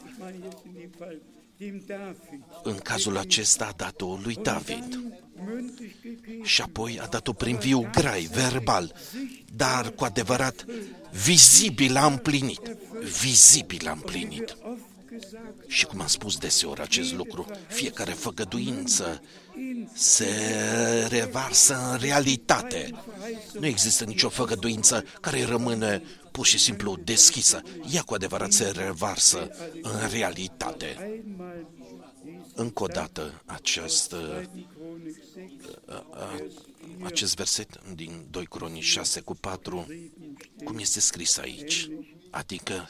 în cazul acesta a dat-o lui David și apoi a dat-o prin viu grai, verbal, dar cu adevărat vizibil a împlinit, vizibil a împlinit. Și cum am spus deseori acest lucru, fiecare făgăduință se revarsă în realitate. Nu există nicio făgăduință care rămâne pur și simplu deschisă. Ea cu adevărat se revarsă în realitate. Încă o dată acest, acest verset din doi Cronici șase cu patru, cum este scris aici, adică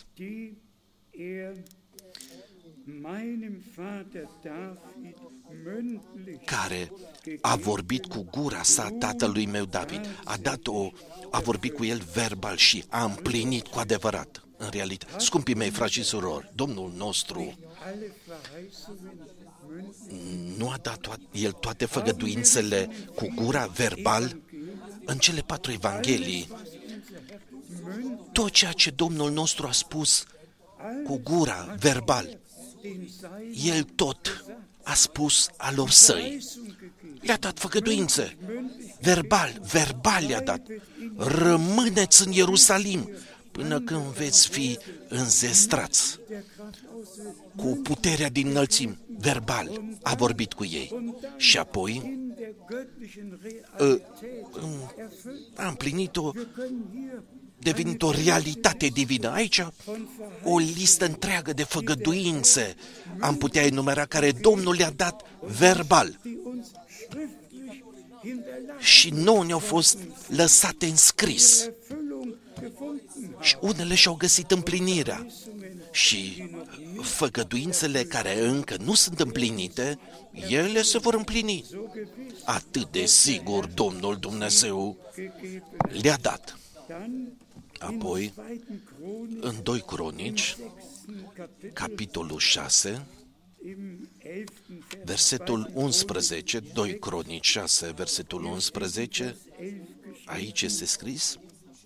care a vorbit cu gura sa tatălui meu David, a dat-o, a vorbit cu el verbal și a împlinit cu adevărat, în realitate. Scumpii mei, frați și surori, Domnul nostru nu a dat toate, el toate făgăduințele cu gura verbal în cele patru evanghelii. Tot ceea ce Domnul nostru a spus cu gura verbal, el tot a spus alor săi. Le-a dat făgăduințe, verbal, verbal le-a dat. Rămâneți în Ierusalim până când veți fi înzestrați. Cu puterea din înălțimi, verbal, a vorbit cu ei. Și apoi a împlinit-o, devenit o realitate divină. Aici o listă întreagă de făgăduințe am putea enumera care Domnul le-a dat verbal. Și nouă ne-au fost lăsate în scris. Și unele și-au găsit împlinirea. Și făgăduințele care încă nu sunt împlinite, ele se vor împlini. Atât de sigur Domnul Dumnezeu le-a dat. Apoi, în doi Cronici, capitolul șase, versetul unsprezece, doi Cronici șase, versetul unsprezece, aici este scris: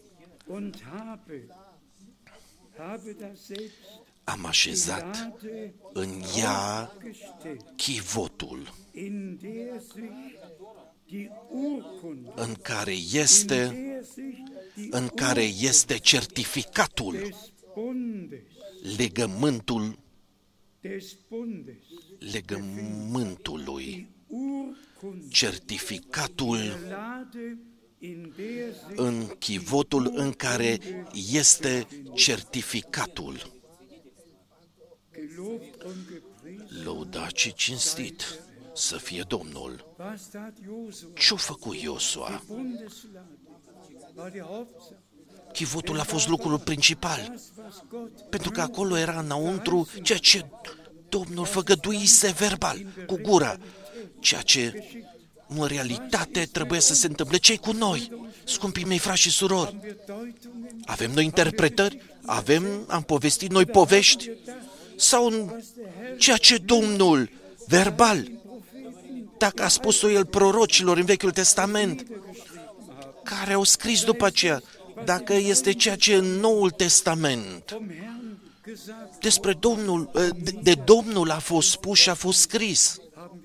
am așezat în ea chivotul, în care este, în care este certificatul, legământul, legământului, certificatul în chivotul în care este certificatul. Lăudat și cinstit să fie Domnul. Ce-a făcut Iosua? Chivotul a fost lucrul principal, pentru că acolo era înăuntru ceea ce Domnul făgăduise verbal, cu gura, ceea ce în realitate trebuie să se întâmple. Ce-i cu noi, scumpii mei frați și surori? Avem noi interpretări? Avem, am povestit noi povești? Sau în ceea ce Domnul, verbal, dacă a spus-o El prorocilor în Vechiul Testament, care au scris după aceea, dacă este ceea ce în Noul Testament despre Domnul, de, de Domnul a fost spus și a fost scris.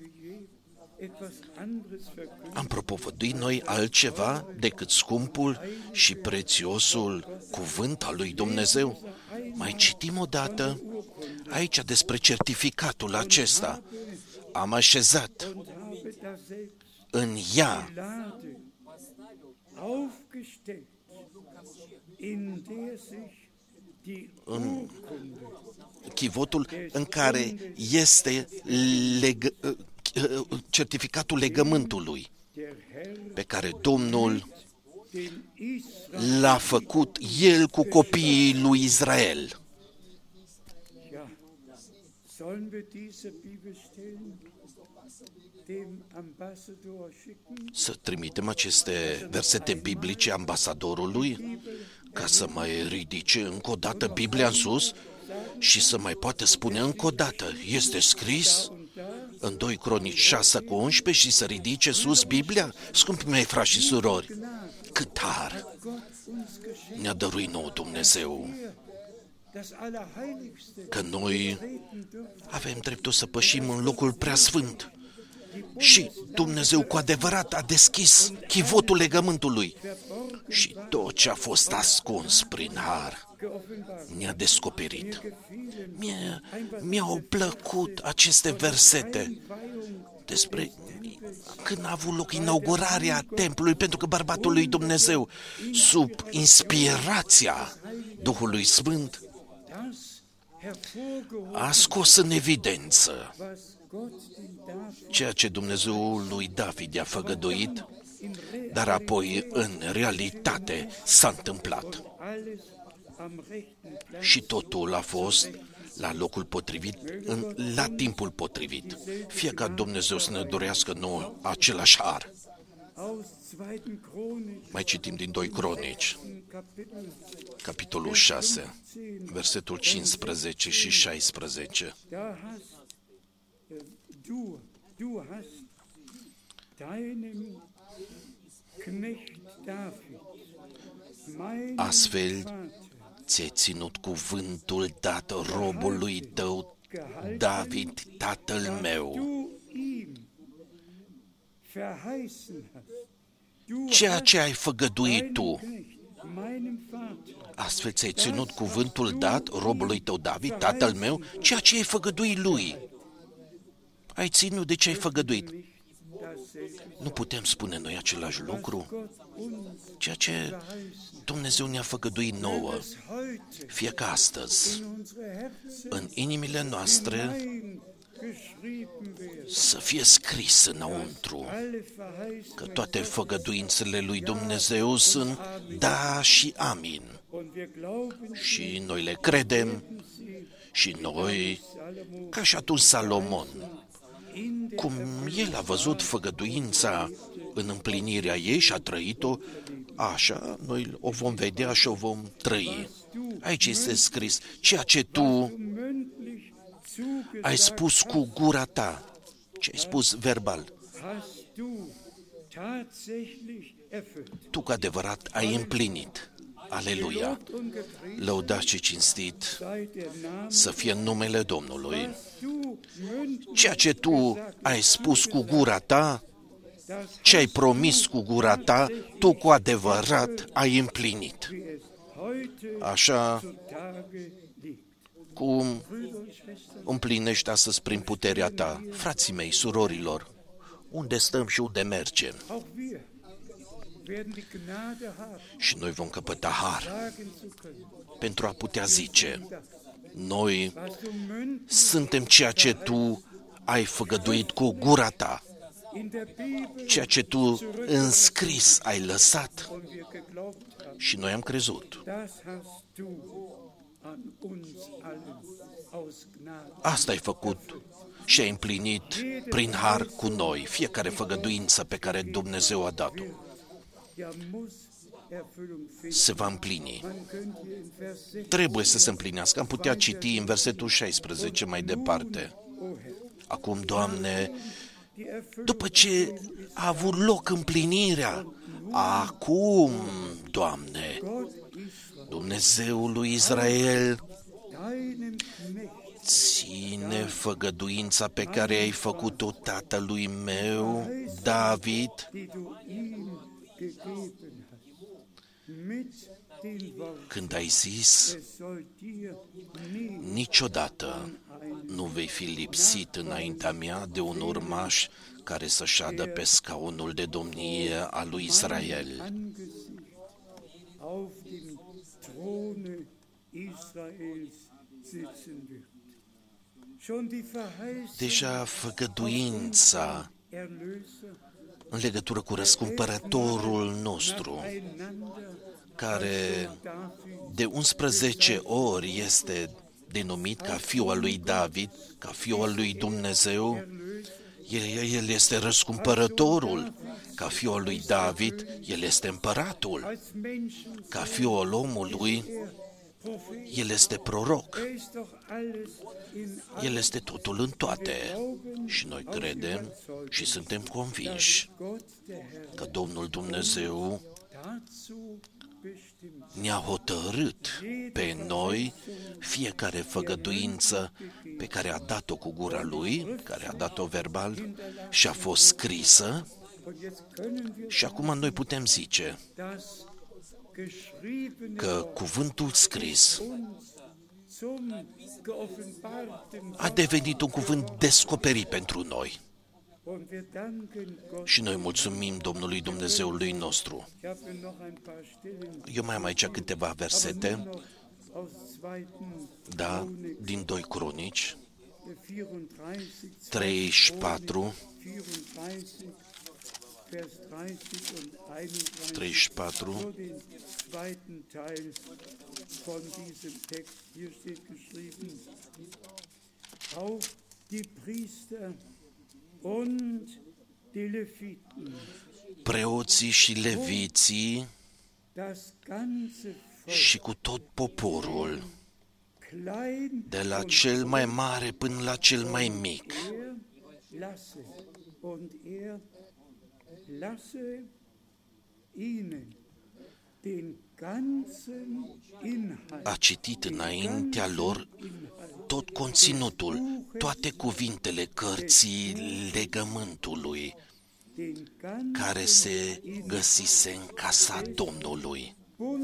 Am propovăduit noi altceva decât scumpul și prețiosul cuvânt al lui Dumnezeu? Mai citim o dată aici despre certificatul acesta. Am așezat în ea în chivotul în care este leg, certificatul legământului pe care Domnul l-a făcut El cu copiii lui Israel. să trimitem aceste versete biblice ambasadorului ca să mai ridice încă o dată Biblia în sus și să mai poată spune încă o dată, este scris în doi Cronici șase cu unsprezece și să ridice sus Biblia? Scumpii mei frați și surori, cât har ne-a dăruit nou Dumnezeu, că noi avem dreptul să pășim în locul preasfânt. Și Dumnezeu cu adevărat a deschis chivotul legământului și tot ce a fost ascuns prin har ne-a descoperit. Mie, mi-au plăcut aceste versete despre când a avut loc inaugurarea templului, pentru că bărbatul lui Dumnezeu, sub inspirația Duhului Sfânt, a scos în evidență ceea ce Dumnezeu lui David i-a făgăduit, dar apoi în realitate s-a întâmplat. Și totul a fost la locul potrivit, în, la timpul potrivit. Fie ca Dumnezeu să ne dorească nouă același har. Mai citim din doi Cronici, capitolul șase, versetul cincisprezece și șaisprezece. Astfel ți-ai ținut cuvântul dat robului tău David, tatăl meu. Ceea ce ai făgăduit tu, astfel ți-ai ținut cuvântul dat robului tău David, tatăl meu, ceea ce ai făgăduit lui. Ai ținut de ce ai făgăduit. Nu putem spune noi același lucru? Ceea ce Dumnezeu ne-a făgăduit nouă, fie că astăzi, în inimile noastre, să fie scris înăuntru că toate făgăduințele lui Dumnezeu sunt da și amin. Și noi le credem și noi, ca și atunci Salomon, cum el a văzut făgăduința în împlinirea ei și a trăit-o, așa noi o vom vedea și o vom trăi. Aici este scris, ceea ce tu ai spus cu gura ta, ce ai spus verbal, tu cu adevărat ai împlinit. Aleluia! Lăudat și cinstit să fie în numele Domnului. Ceea ce tu ai spus cu gura ta, ce ai promis cu gura ta, tu cu adevărat ai împlinit. Așa cum împlinești astăzi prin puterea ta. Frații mei, surorilor, unde stăm și unde mergem? Și noi vom căpăta har pentru a putea zice, noi suntem ceea ce tu ai făgăduit cu gura ta, ceea ce tu în scris ai lăsat și noi am crezut. Asta ai făcut și ai împlinit prin har cu noi fiecare făgăduință pe care Dumnezeu a dat-o. Se va împlini. Trebuie să se împlinească. Am putea citi în versetul șaisprezece mai departe. Acum, Doamne, după ce a avut loc împlinirea, acum, Doamne, Dumnezeul lui Israel, ține făgăduința pe care ai făcut-o tatălui meu, David, când ai zis, niciodată nu vei fi lipsit înaintea mea de un urmaș care să șadă pe scaunul de domnie al lui Israel. Deja făgăduința în legătură cu răscumpărătorul nostru, care de unsprezece ori este denumit ca fiul al lui David, ca fiul al lui Dumnezeu, El, el este răscumpărătorul. Ca fiul lui David, el este împăratul. Ca fiul omului, el este proroc. El este totul în toate. Și noi credem și suntem convinși că Domnul Dumnezeu ne-a hotărât pe noi fiecare făgăduință pe care a dat-o cu gura Lui, care a dat-o verbal și a fost scrisă. Și acum noi putem zice că cuvântul scris a devenit un cuvânt descoperit pentru noi. Și noi mulțumim Domnului Dumnezeului nostru. Eu mai am aici câteva versete, da, din doi Cronici, treizeci și patru, treizeci și patru, preoții și leviții și cu tot poporul, de la cel mai mare până la cel mai mic, a citit înaintea lor tot conținutul, toate cuvintele cărții legământului care se găsise în casa Domnului.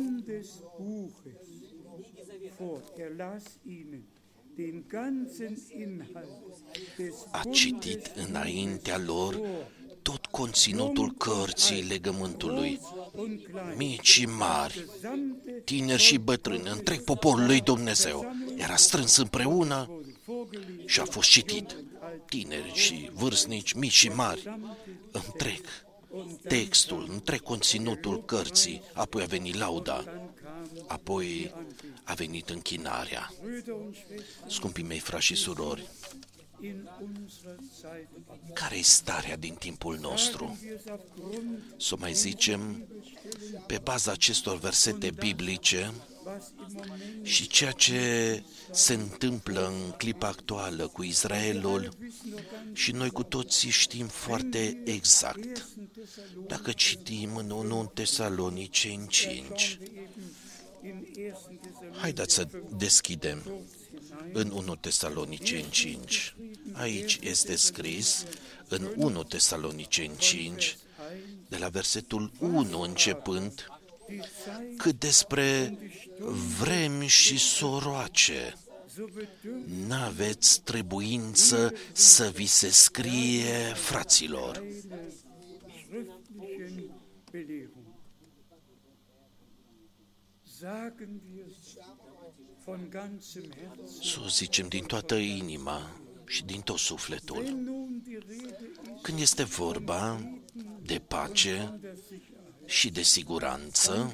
A citit înaintea lor tot conținutul cărții legământului, mici și mari, tineri și bătrâni, întreg poporul lui Dumnezeu era strâns împreună și a fost citit. Tineri și vârstnici, mici și mari, întreg textul, întreg conținutul cărții, apoi a venit lauda, apoi a venit închinarea. Scumpii mei frați și surori, care e starea din timpul nostru? Să mai zicem, pe baza acestor versete biblice și ceea ce se întâmplă în clipa actuală cu Israelul, și noi cu toții știm foarte exact. Dacă citim în unu Tesaloniceni cinci, haideți să deschidem în unu Tesaloniceni cinci. Aici este scris în unu Tesaloniceni cinci, de la versetul unu începând, cât despre vremi și soroace n-aveți trebuință să vi se scrie, fraților. Să o zicem din toată inima și din tot sufletul. Când este vorba de pace și de siguranță,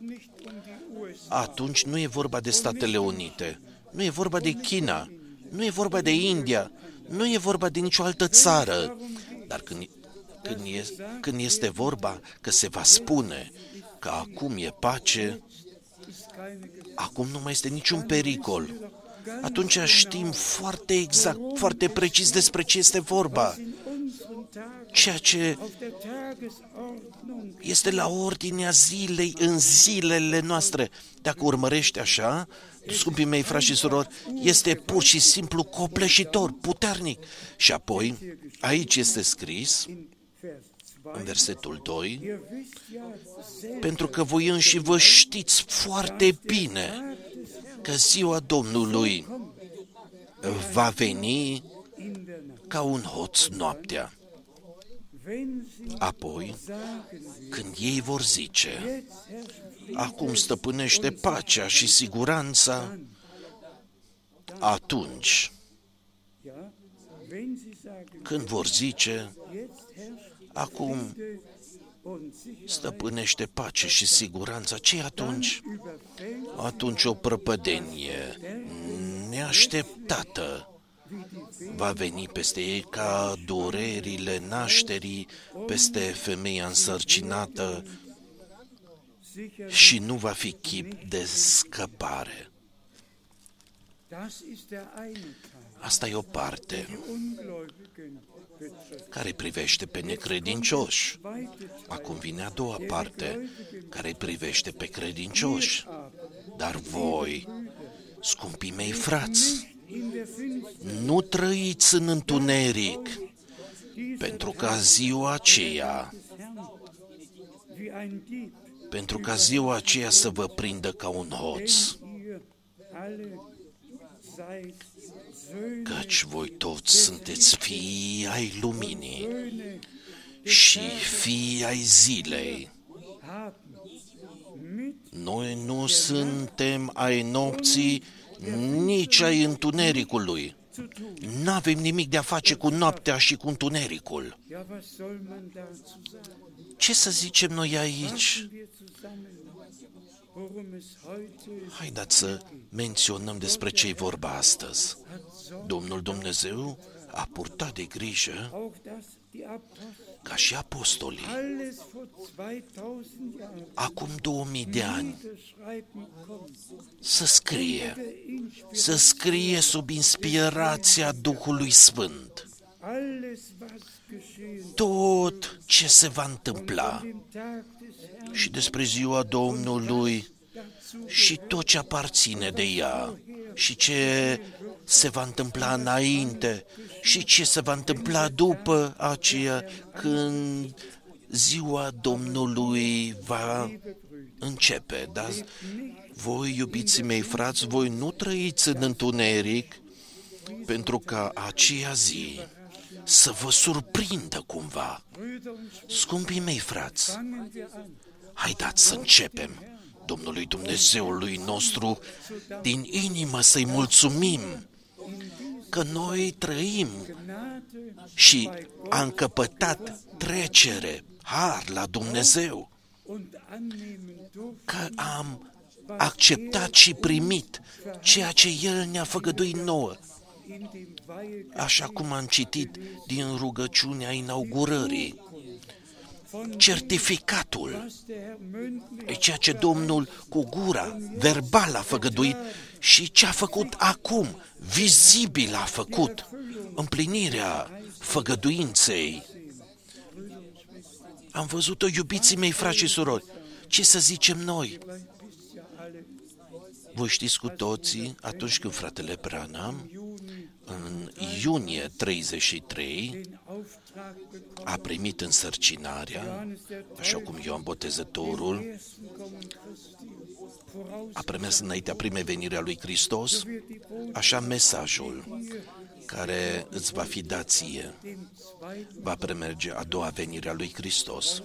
atunci nu e vorba de Statele Unite, nu e vorba de China, nu e vorba de India, nu e vorba de nicio altă țară. Dar când, când, e, când este vorba că se va spune că acum e pace, acum nu mai este niciun pericol, atunci știm foarte exact, foarte precis despre ce este vorba. Ceea ce este la ordinea zilei, în zilele noastre. Dacă urmărești așa, scumpii mei frați și surori, este pur și simplu copleșitor, puternic. Și apoi, aici este scris, în versetul doi, pentru că voi înși vă știți foarte bine că ziua Domnului va veni ca un hoț noaptea. Apoi, când ei vor zice, acum stăpânește pacea și siguranța, atunci, când vor zice, acum stăpânește pace și siguranța, ce atunci? Atunci o prăpădenie neașteptată va veni peste ei ca durerile nașterii peste femeia însărcinată și nu va fi chip de scăpare. Asta e o parte care privește pe necredincioși. Acum vine a doua parte care privește pe credincioși. Dar voi, scumpii mei frați, nu trăiți în întuneric, pentru ca ziua aceea, pentru ca ziua aceea să vă prindă ca un hoț. Căci voi toți sunteți fii ai luminii și fii ai zilei. Noi nu suntem ai nopții, nici ai întunericului. N-avem nimic de a face cu noaptea și cu întunericul. Ce să zicem noi aici? Haideți să menționăm despre ce-i vorba astăzi. Domnul Dumnezeu a purtat de grijă ca și apostolii, acum două mii de ani, să scrie, să scrie sub inspirația Duhului Sfânt tot ce se va întâmpla și despre ziua Domnului și tot ce aparține de ea și ce se va întâmpla înainte și ce se va întâmpla după aceea când ziua Domnului va începe. Dar voi, iubiții mei frați, voi nu trăiți în întuneric pentru ca aceea zi să vă surprindă cumva. Scumpii mei frați, haideți să începem. Domnului Dumnezeului nostru din inimă să-i mulțumim că noi trăim și am căpătat trecere, har la Dumnezeu, că am acceptat și primit ceea ce El ne-a făgăduit nouă, așa cum am citit din rugăciunea inaugurării. Certificatul e ceea ce Domnul cu gura verbal a făgăduit și ce a făcut acum, vizibil a făcut, împlinirea făgăduinței. Am văzut-o, iubiții mei, frați și surori. Ce să zicem noi? Voi știți cu toții, atunci când fratele Branham, în iunie treizeci și trei, a primit însărcinarea, așa cum Ioan Botezătorul a primit înaintea primei veniri a lui Hristos, așa mesajul care îți va fi dat ție va premerge a doua venire a lui Hristos.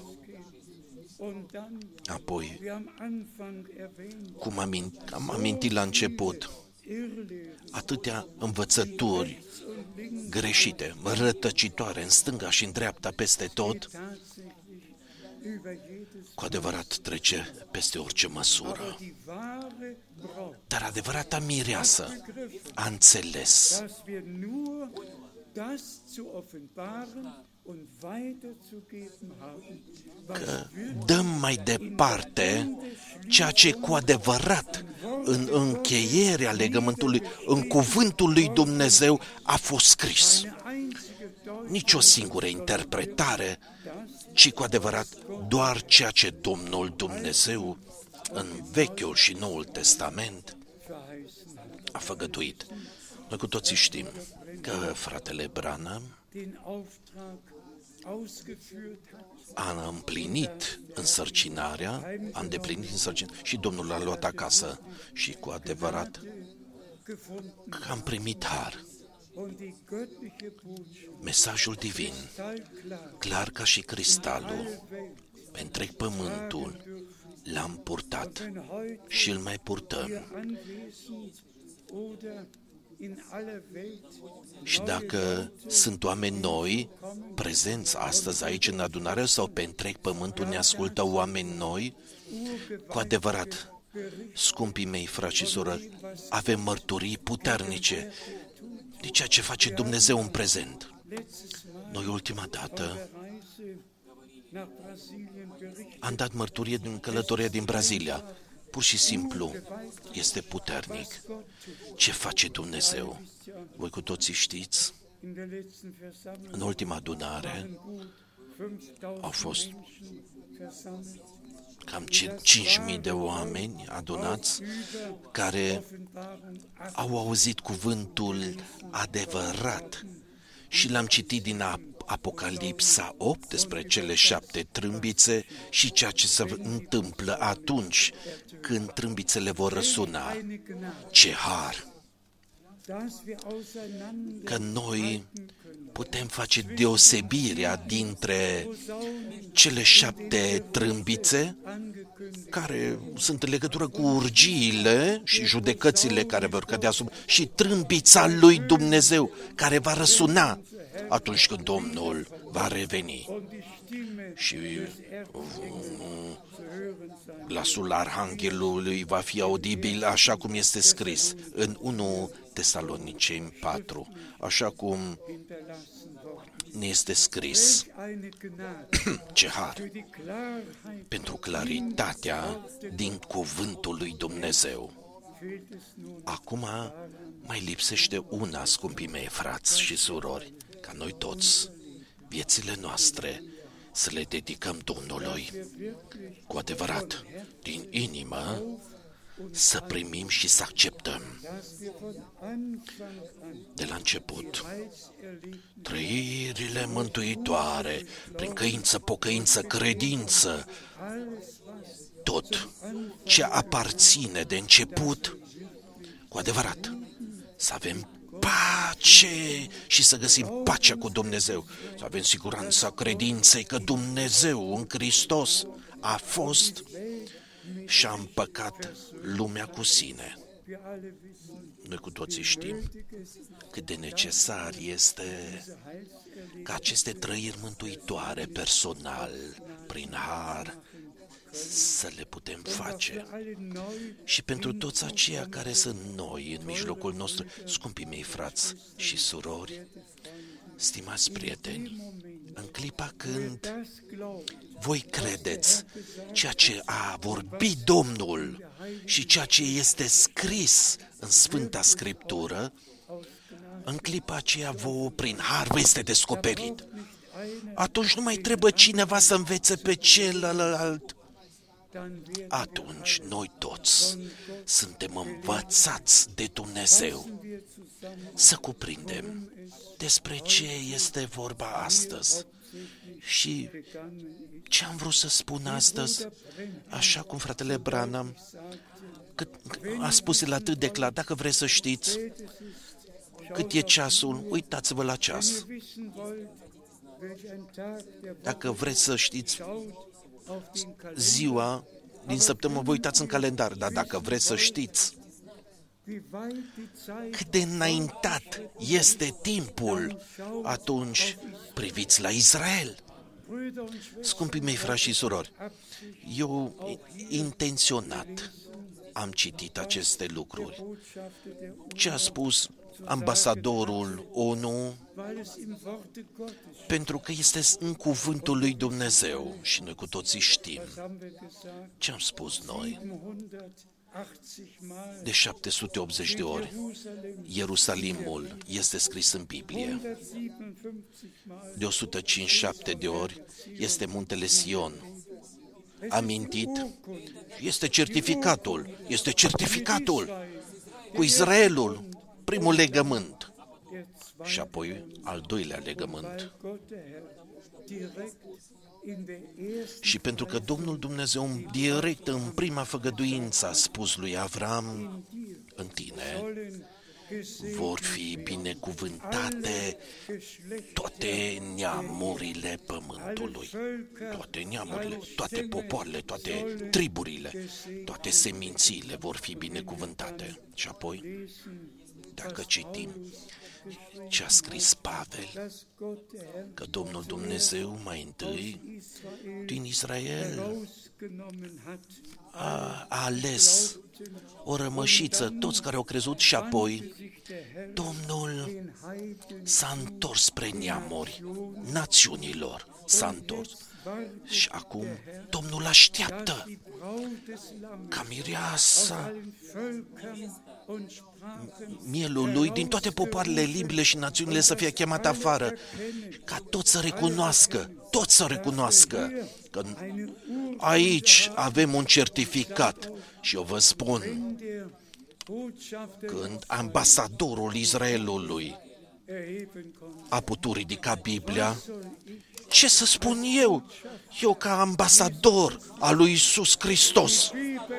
Apoi, cum am amintit la început, atâtea învățături greșite, rătăcitoare, în stânga și în dreapta, peste tot, cu adevărat trece peste orice măsură. Dar adevărata mireasă a înțeles că dăm mai departe ceea ce cu adevărat în încheierea legământului, în cuvântul lui Dumnezeu a fost scris. Nici o singură interpretare, ci cu adevărat doar ceea ce Domnul Dumnezeu în Vechiul și Noul Testament a făgăduit. Noi cu toții știm că fratele Branham a împlinit însărcinarea, a îndeplinit însărcinarea și Domnul l-a luat acasă și cu adevărat că am primit har. Mesajul divin, clar ca și cristalul, pe întreg pământul, l-am purtat și îl mai purtăm. Și dacă sunt oameni noi, prezenți astăzi aici în adunare sau pe întreg pământul ne ascultă oameni noi, cu adevărat, scumpii mei frați și surori, avem mărturii puternice de ceea ce face Dumnezeu în prezent. Noi ultima dată am dat mărturie din călătoria din Brazilia. Pur și simplu este puternic ce face Dumnezeu. Voi cu toții știți, în ultima adunare au fost cam cinci mii de oameni adunați care au auzit cuvântul adevărat și l-am citit din Apocalipsa opt despre cele șapte trâmbițe și ceea ce se întâmplă atunci când trâmbițele vor răsuna. Ce har! Că noi putem face deosebirea dintre cele șapte trâmbițe care sunt în legătură cu urgiile și judecățile care vor cădea sub și trâmbița lui Dumnezeu care va răsuna atunci când Domnul va reveni. Și glasul Arhanghelului va fi audibil așa cum este scris în unu Tesaloniceni patru, așa cum ne este scris. Ce har! Pentru claritatea din cuvântul lui Dumnezeu. Acum mai lipsește una, scumpii mei frați și surori, ca noi toți, viețile noastre, să le dedicăm Domnului cu adevărat, din inimă, să primim și să acceptăm. De la început, trăirile mântuitoare, prin căință, pocăință, credință, tot ce aparține de început, cu adevărat, să avem pace și să găsim pacea cu Dumnezeu, să avem siguranța credinței că Dumnezeu în Hristos a fost și a împăcat lumea cu sine. Noi cu toții știm cât de necesar este ca aceste trăiri mântuitoare personal, prin har, să le putem face. Și pentru toți aceia care sunt noi în mijlocul nostru, scumpii mei frați și surori, stimați prieteni, în clipa când voi credeți ceea ce a vorbit Domnul și ceea ce este scris în Sfânta Scriptură, în clipa aceea vouă prin har vă este descoperit. Atunci nu mai trebuie cineva să învețe pe celălalt. Atunci noi toți suntem învățați de Dumnezeu să cuprindem despre ce este vorba astăzi. Și ce am vrut să spun astăzi, așa cum fratele Branham a spus el atât de clar, dacă vreți să știți cât e ceasul, uitați-vă la ceas. Dacă vreți să știți ziua din săptămână, vă uitați în calendar, dar dacă vreți să știți cât de înaintat este timpul, atunci priviți la Israel. Scumpii mei frați și surori, eu intenționat am citit aceste lucruri. Ce a spus ambasadorul O N U, pentru că este în cuvântul lui Dumnezeu și noi cu toții știm ce am spus noi. De șapte sute optzeci de ori, Ierusalimul este scris în Biblie. De o sută cincizeci și șapte de ori este muntele Sion amintit. Este certificatul, este certificatul cu Israelul, primul legământ. Și apoi al doilea legământ. Și pentru că Domnul Dumnezeu direct în prima făgăduință a spus lui Avram, în tine vor fi binecuvântate toate neamurile pământului, toate neamurile, toate popoarele, toate triburile, toate semințiile vor fi binecuvântate. Și apoi, dacă citim ce a scris Pavel, că Domnul Dumnezeu mai întâi din Israel a ales o rămășiță, toți care au crezut, și apoi Domnul s-a întors spre neamuri, națiunilor s-a întors. Și acum Domnul așteaptă ca mireasa mielul lui din toate popoarele, limbile și națiunile să fie chemat afară, ca toți să recunoască, toți să recunoască că aici avem un certificat. Și eu vă spun, când ambasadorul Israelului a putut ridica Biblia, ce să spun eu, eu ca ambasador al lui Iisus Hristos,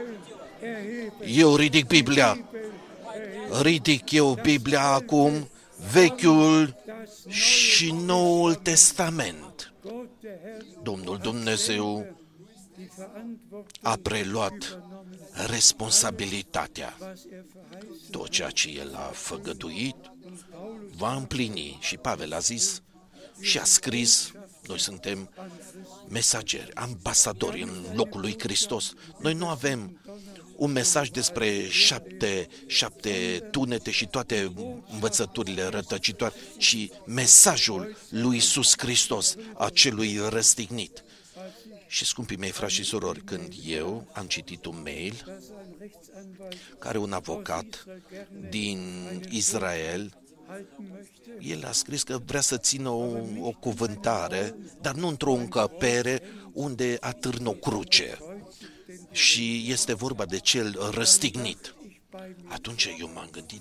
eu ridic Biblia, ridic eu Biblia acum, Vechiul și Noul Testament. Domnul Dumnezeu a preluat responsabilitatea. Tot ceea ce El a făgăduit va împlini. Și Pavel a zis și a scris, noi suntem mesageri, ambasadori în locul lui Hristos. Noi nu avem un mesaj despre șapte, șapte tunete și toate învățăturile rătăcitoare, ci mesajul lui Iisus Hristos, acelui răstignit. Și, scumpii mei, frați și surori, când eu am citit un mail care un avocat din Israel, el a scris că vrea să țină o, o cuvântare, dar nu într-o încăpere unde atârnă o cruce. Și este vorba de cel răstignit. Atunci eu m-am gândit,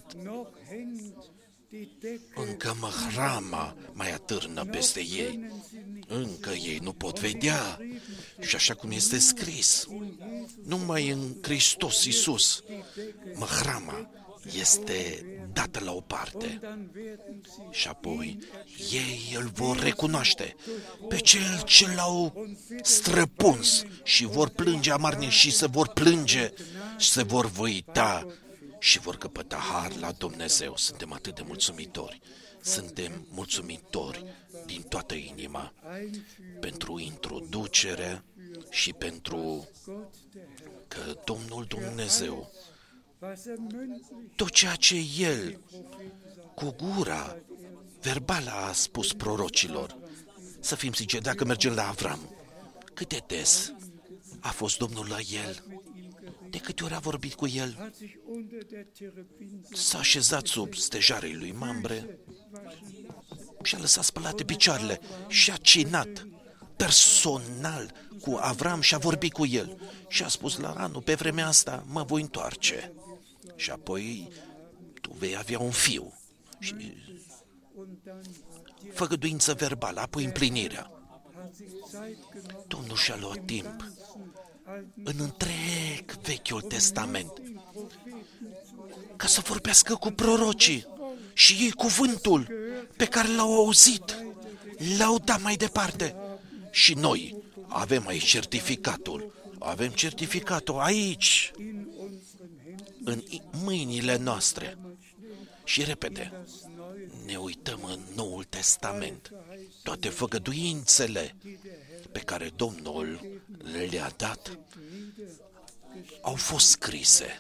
încă măhrama mai atârnă peste ei, încă ei nu pot vedea. Și așa cum este scris, numai în Hristos Iisus, măhrama este dată la o parte. Și apoi ei îl vor recunoaște pe cel ce l-au străpuns și vor plânge amarnic și se vor plânge și se vor văita și vor căpăta har la Dumnezeu. Suntem atât de mulțumitori. Suntem mulțumitori din toată inima pentru introducere și pentru că Domnul Dumnezeu, tot ceea ce El cu gura verbală a spus prorocilor, să fim sinceri, dacă mergem la Avram, cât de des a fost Domnul la el? De câte ori a vorbit cu el? S-a așezat sub stejarei lui Mamre și a lăsat spălate picioarele și a cinat personal cu Avram și a vorbit cu el. Și a spus la anul, pe vremea asta mă voi întoarce. Și apoi tu vei avea un fiu. Și făgăduință verbală, apoi împlinirea. Domnul și-a luat timp în întreg Vechiul Testament ca să vorbească cu prorocii și ei cuvântul pe care l-au auzit, l-au dat mai departe. Și noi avem aici certificatul, avem certificatul aici, în mâinile noastre. Și repede, ne uităm în Noul Testament, toate făgăduințele pe care Domnul le-a dat au fost scrise.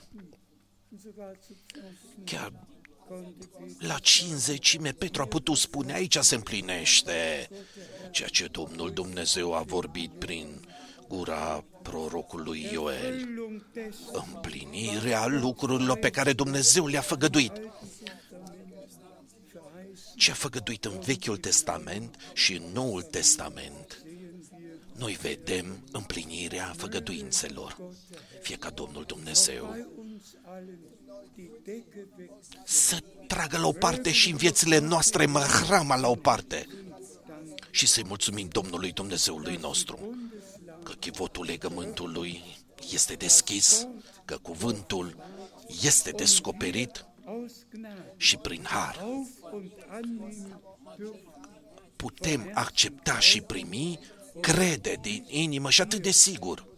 Chiar la cincizecime Petru a putut spune, aici se împlinește ceea ce Domnul Dumnezeu a vorbit prin gura prorocului Ioel, împlinirea lucrurilor pe care Dumnezeu le-a făgăduit. Ce a făgăduit în Vechiul Testament și în Noul Testament, noi vedem împlinirea făgăduințelor. Fie ca Domnul Dumnezeu să tragă la o parte și în viețile noastre măhrama la o parte și să-i mulțumim Domnului Dumnezeului nostru că chivotul legământului este deschis, că cuvântul este descoperit și prin har putem accepta și primi, crede din inimă și atât de sigur.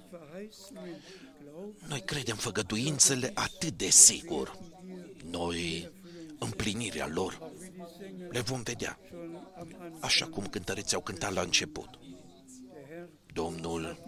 Noi credem făgăduințele atât de sigur. Noi împlinirea lor Le vom vedea, așa cum cântăreții au cântat la început. Domnul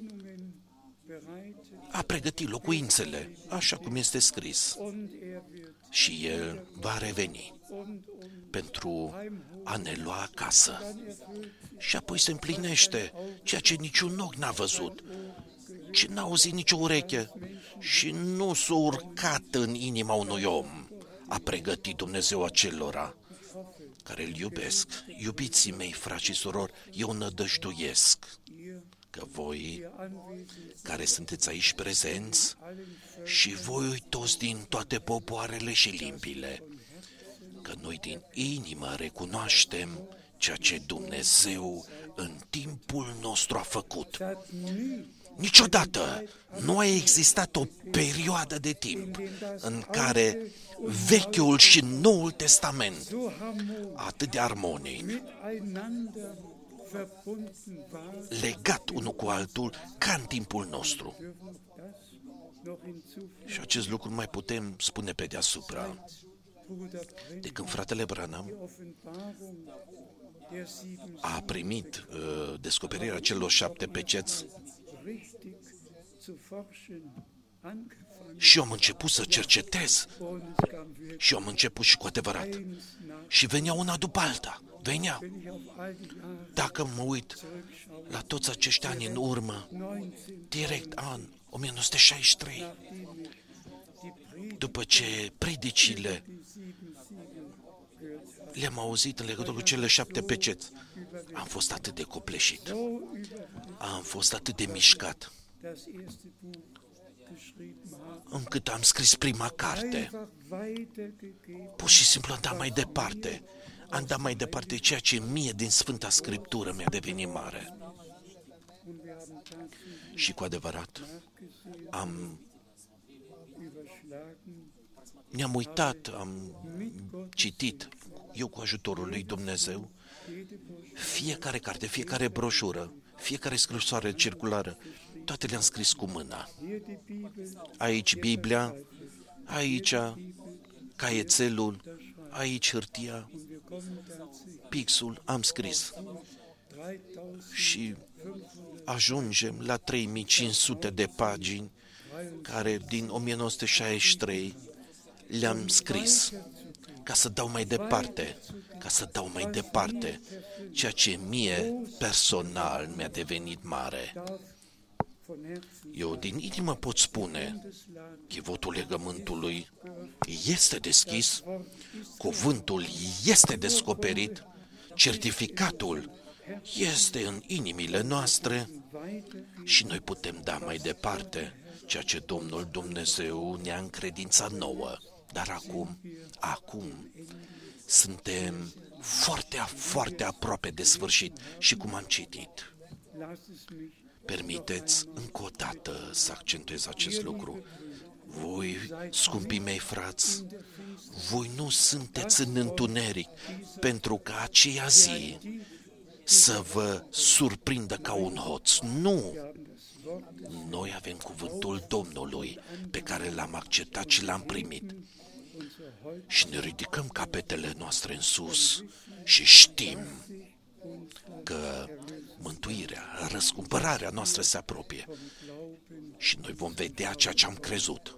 a pregătit locuințele, așa cum este scris, și El va reveni pentru a ne lua acasă. Și apoi se împlinește ceea ce niciun ochi n-a văzut, ce n-a auzit nicio ureche și nu s-a urcat în inima unui om. A pregătit Dumnezeu acelora care îl iubesc. Iubiții mei, frați și surori, eu nădăjduiesc că voi, care sunteți aici prezenți, și voi toți din toate popoarele și limbile, că noi din inimă recunoaștem ceea ce Dumnezeu în timpul nostru a făcut. Niciodată nu a existat o perioadă de timp în care Vechiul și Noul Testament atât de armonic, legat unul cu altul, ca în timpul nostru. Și acest lucru mai putem spune pe deasupra de când fratele Branham a primit uh, descoperirea celor șapte peceți și eu am început să cercetez și eu am început și cu adevărat. Și venea una după alta, venea. Dacă mă uit la toți acești ani în urmă, direct an o mie nouă sute șaizeci și trei, după ce predicile le-am auzit în legătură cu cele șapte peceți, am fost atât de copleșit, am fost atât de mișcat, încât am scris prima carte. Pur și simplu am dat mai departe, am dat mai departe ceea ce mie din Sfânta Scriptură mi-a devenit mare. Și cu adevărat, am ne-am uitat, am citit, eu cu ajutorul lui Dumnezeu, fiecare carte, fiecare broșură, fiecare scrisoare circulară, toate le-am scris cu mâna. Aici Biblia, aici caietelul, aici hârtia, pixul, am scris. Și ajungem la trei mii cinci sute de pagini care din o mie nouă sute șaizeci și trei le-am scris ca să dau mai departe, ca să dau mai departe ceea ce mie personal mi-a devenit mare. Eu din inimă pot spune, chivotul legământului este deschis, cuvântul este descoperit, certificatul este în inimile noastre și noi putem da mai departe ceea ce Domnul Dumnezeu ne-a încredințat nouă. Dar acum, acum, suntem foarte, foarte aproape de sfârșit și cum am citit. Permiteți încă o dată să accentuez acest lucru. Voi, scumpii mei frați, voi nu sunteți în întuneric pentru că aceea zi să vă surprindă ca un hoț. Nu! Noi avem cuvântul Domnului pe care l-am acceptat și l-am primit. Și ne ridicăm capetele noastre în sus și știm că mântuirea, răscumpărarea noastră se apropie. Și noi vom vedea ceea ce am crezut.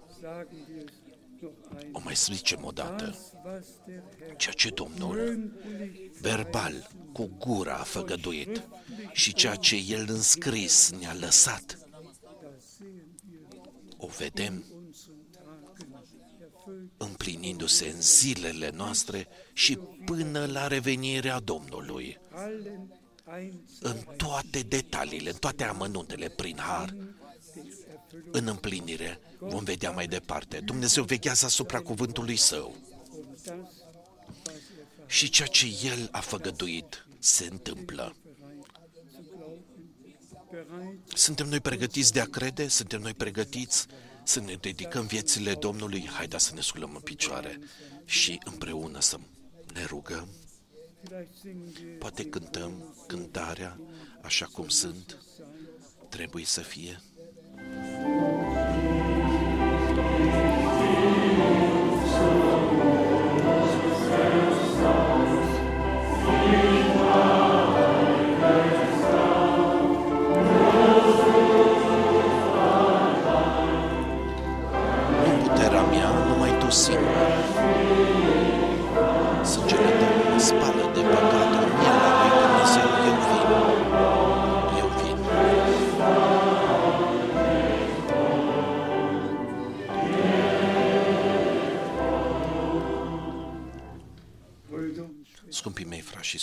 O mai zicem o dată, ceea ce Domnul verbal, cu gura a făgăduit și ceea ce El înscris ne-a lăsat, o vedem împlinindu-se în zilele noastre și până la revenirea Domnului, în toate detaliile, în toate amănuntele, prin har, în împlinire, vom vedea mai departe. Dumnezeu veghează asupra cuvântului Său și ceea ce El a făgăduit se întâmplă. Suntem noi pregătiți de a crede? Suntem noi pregătiți să ne dedicăm viețile Domnului? Haideți să ne sculăm în picioare și împreună să ne rugăm. Poate cântăm cântarea așa cum sunt, trebuie să fie. Thank you.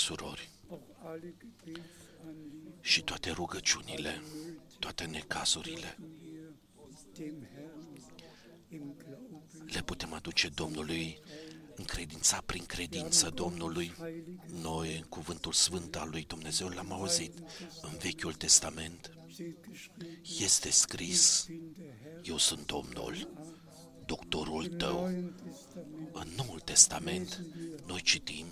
surori, și toate rugăciunile, toate necazurile, le putem aduce Domnului în credința, prin credință Domnului. Noi, în cuvântul sfânt al lui Dumnezeu, l-am auzit în Vechiul Testament. Este scris: eu sunt Domnul, doctorul tău. În Noul Testament noi citim,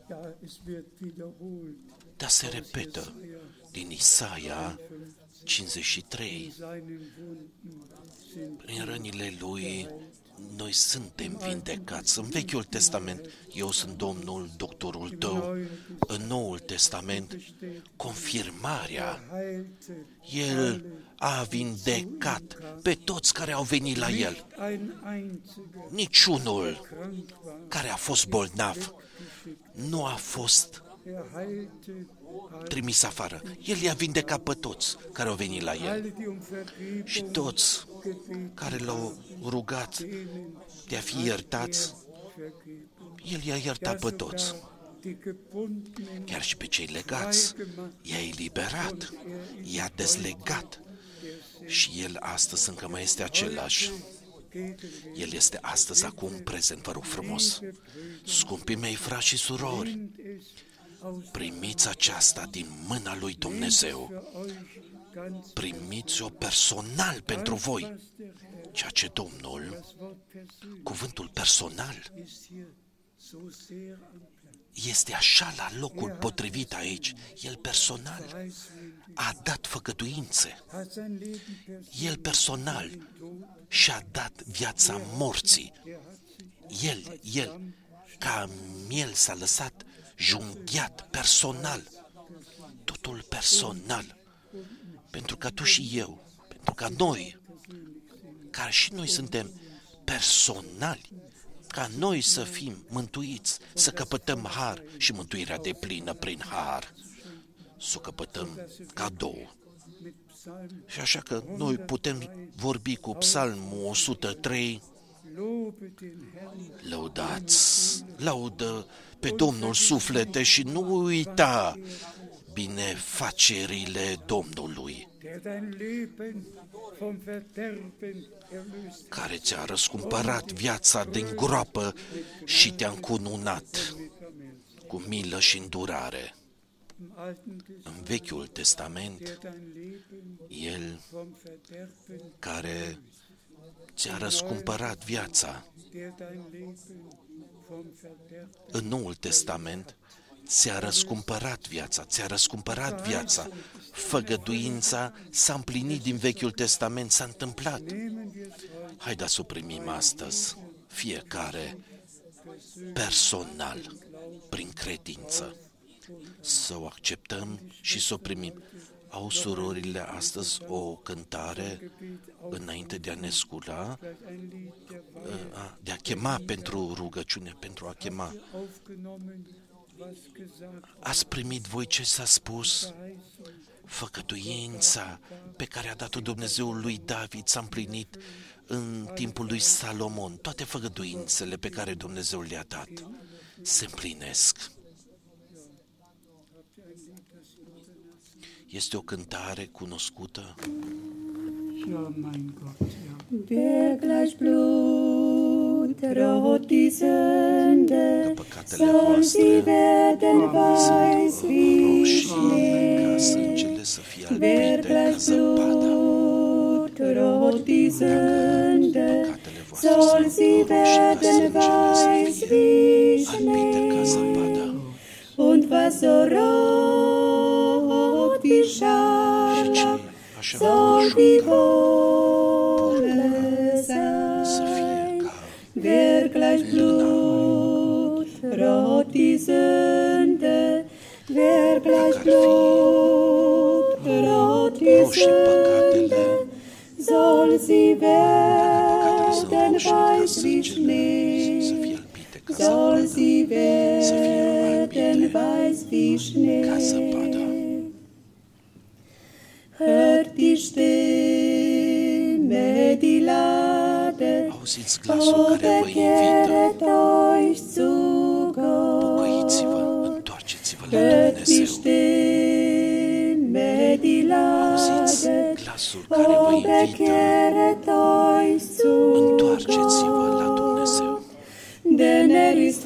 dar se repetă din Isaia cincizeci și trei. Prin rănile lui noi suntem vindecați. În Vechiul Testament, eu sunt Domnul, doctorul tău. În Noul Testament, confirmarea, El a vindecat pe toți care au venit la El. Niciunul care a fost bolnav nu a fost trimis afară. El i-a vindecat pe toți care au venit la El. Și toți care l-au rugat de a fi iertați, El i-a iertat pe toți. Chiar și pe cei legați i-a eliberat, i-a dezlegat. Și El astăzi încă mai este același. El este astăzi, acum, prezent, vă rog frumos. Scumpii mei, frați și surori, primiți aceasta din mâna lui Dumnezeu. Primiți-o personal pentru voi. Ceea ce Domnul, cuvântul personal, este așa la locul potrivit aici. El personal a dat făgăduințe. El personal și-a dat viața morții. El, El, ca miel s-a lăsat junghiat personal. Totul personal. Pentru ca tu și eu, pentru ca noi, care și noi suntem personali, ca noi să fim mântuiți, să căpătăm har și mântuirea deplină prin har, să o căpătăm cadou. Și așa că noi putem vorbi cu Psalmul o sută trei, lăudați, laudă pe Domnul suflete și nu uita binefacerile Domnului, care ți-a răscumpărat viața din groapă și te-a încununat cu milă și îndurare. În Vechiul Testament, El care ți-a răscumpărat viața. În Noul Testament, ți-a răscumpărat viața, ți-a răscumpărat viața. Făgăduința s-a împlinit din Vechiul Testament, s-a întâmplat. Haideți să o primim astăzi, fiecare personal, prin credință, să o acceptăm și să o primim. Au surorile astăzi o cântare înainte de a ne scula, de a chema pentru rugăciune, pentru a chema. Ați primit voi ce s-a spus? Făgăduința pe care a dat-o Dumnezeul lui David s-a împlinit în timpul lui Salomon. Toate făgăduințele pe care Dumnezeu le-a dat se împlinesc. Este o cântare cunoscută. Bergleich Blut rot die Sünde, soll sie werden weiß wie Schnee. Bergleich Blut rot die Sünde, soll sie werden weiß wie Schnee. Und was so rot wie Scharlach, soll die Wolle sein. Bergleich Blut rot die Sünde, Bergleich Blut rot die Sünde, soll sie werden weiß wie Schnee, soll sie werden weiß wie Schnee. Hört die Stimme, die lade, o bekehret euch zu Gott. hört die Stimme, die Auziți ladet, glasul care vă o invită. bekehret euch zu Întoarceți-vă la Gott, Dumnezeu. denn er ist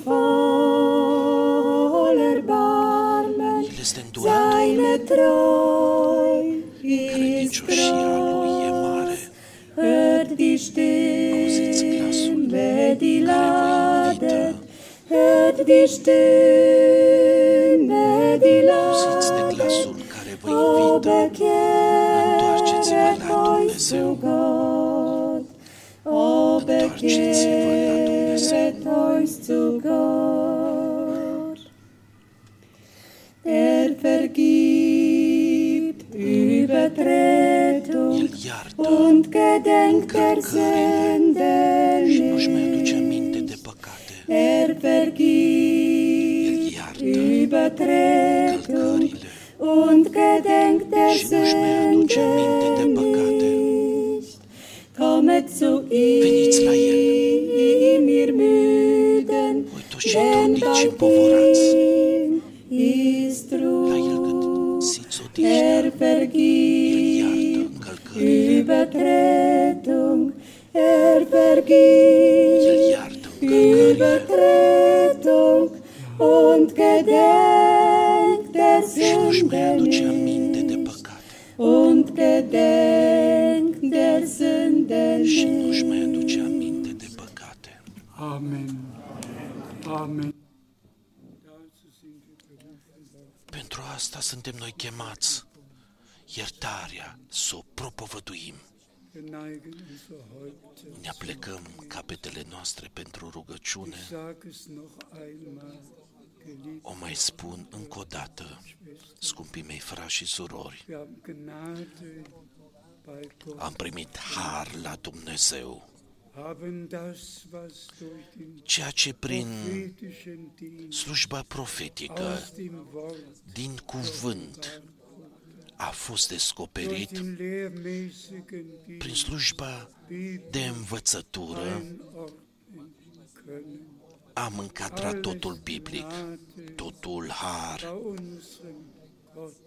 voller Barmen, El este îndurător. seine Treu ist Credincioșia Lui e mare. hört die Auziți glasul Stimme, die care vă ladet, invită. hört die Stimme, die Auziți de ladet, glasul care vă o invită. Întoarceți-vă bekehret la euch Dumnezeu. zu Gott, o Întoarceți-vă la Dumnezeu. bekehret euch zu Gott. Er vergibt Übertretung El iartă und gedenkt der încălcările și Sünden nu-și mai aduce nicht. aminte de păcate. Er El vergibt iartă Übertretung încălcările und gedenkt der și nu-și mai aduce aminte de Sünden păcate. nicht. Kommet zu Veniți la El, ihm, ihr Müden, voi toți cei denn trudniți și bei împovorați. ihm ist La El Ruhe. găsiți odihnă. Er El iartă vergibt încălcările. Übertretung, er El vergibt iartă încălcările Übertretung und gedenkt der și nu-și mai Sünden aduce aminte de nicht. păcate. Und gedenkt der Sünden Și nu-și mai nicht. aduce aminte de păcate. Amen. Amen. Pentru asta suntem noi chemați. Iertarea, să o propovăduim. Wir neigen unsere Häupter. Ne aplecăm capetele noastre pentru rugăciune. Ich sage es noch einmal, geliebte. O mai spun încă o dată, scumpii mei frați și surori, Wir haben Gnade bei Gott, am primit har la Dumnezeu, haben das, was durch den ceea ce prin prophetischen Dienst slujba profetică, aus dem Wort, din cuvânt, a fost durch descoperit, den lehrmäßigen prin Dienst slujba de învățătură, einordnen können. am încadrat totul biblic, totul har, Bei unserem Gott.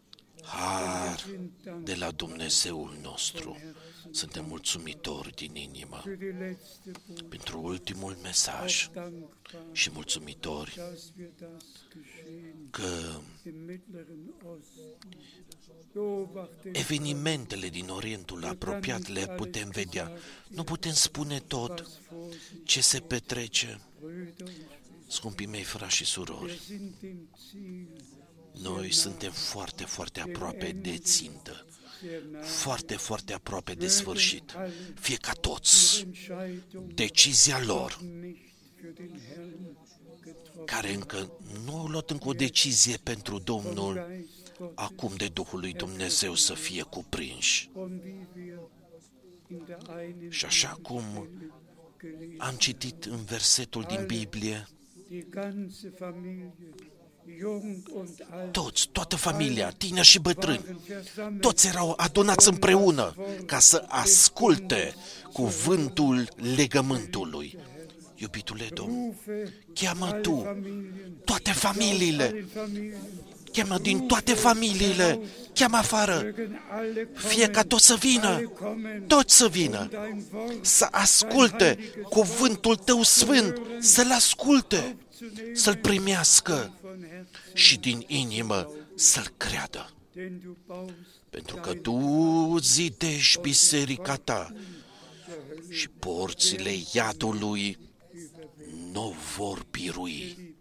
har de la Dumnezeul nostru. Suntem mulțumitori din inimă Für die letzte Botschaft pentru ultimul mesaj dankbar, și mulțumitori dass wir das geschehen că im Mittleren Osten beobachten. evenimentele din Orientul apropiat le putem vedea. Nu putem spune tot Was vor sich, ce se petrece, Brüder und scumpii mei frați și wir surori. sind dem Ziel Noi suntem foarte, foarte aproape de țintă, sehr nah. foarte, foarte aproape de sfârșit. Fie ca toți Entscheidung decizia lor, nicht für den Herrn getroffen. care încă nu au luat încă o decizie pentru Domnul, Geist Gottes. acum de Duhul lui Dumnezeu să fie cuprinși. Und wie wir in der einen Și așa cum gelesen, am citit în versetul din Biblie, die ganze Familie, jung und alt, toți, toată familia, tineri și bătrâni, waren versammelt. toți erau adunați împreună ca să asculte cuvântul legământului. Iubitule Domn, Rufe cheamă alle Tu Familien, toate familiile, alle Familien, cheamă din toate familiile, cheamă afară, mögen alle fie ca kommen, toți să vină, alle kommen, toți să vină, dein Wort să asculte cuvântul Tău sfânt, să-L asculte, să-L primească von Herzen, și din inimă să-L creadă. denn du baust Pentru că Tu zidești biserica Ta și porțile iadului nu vor birui.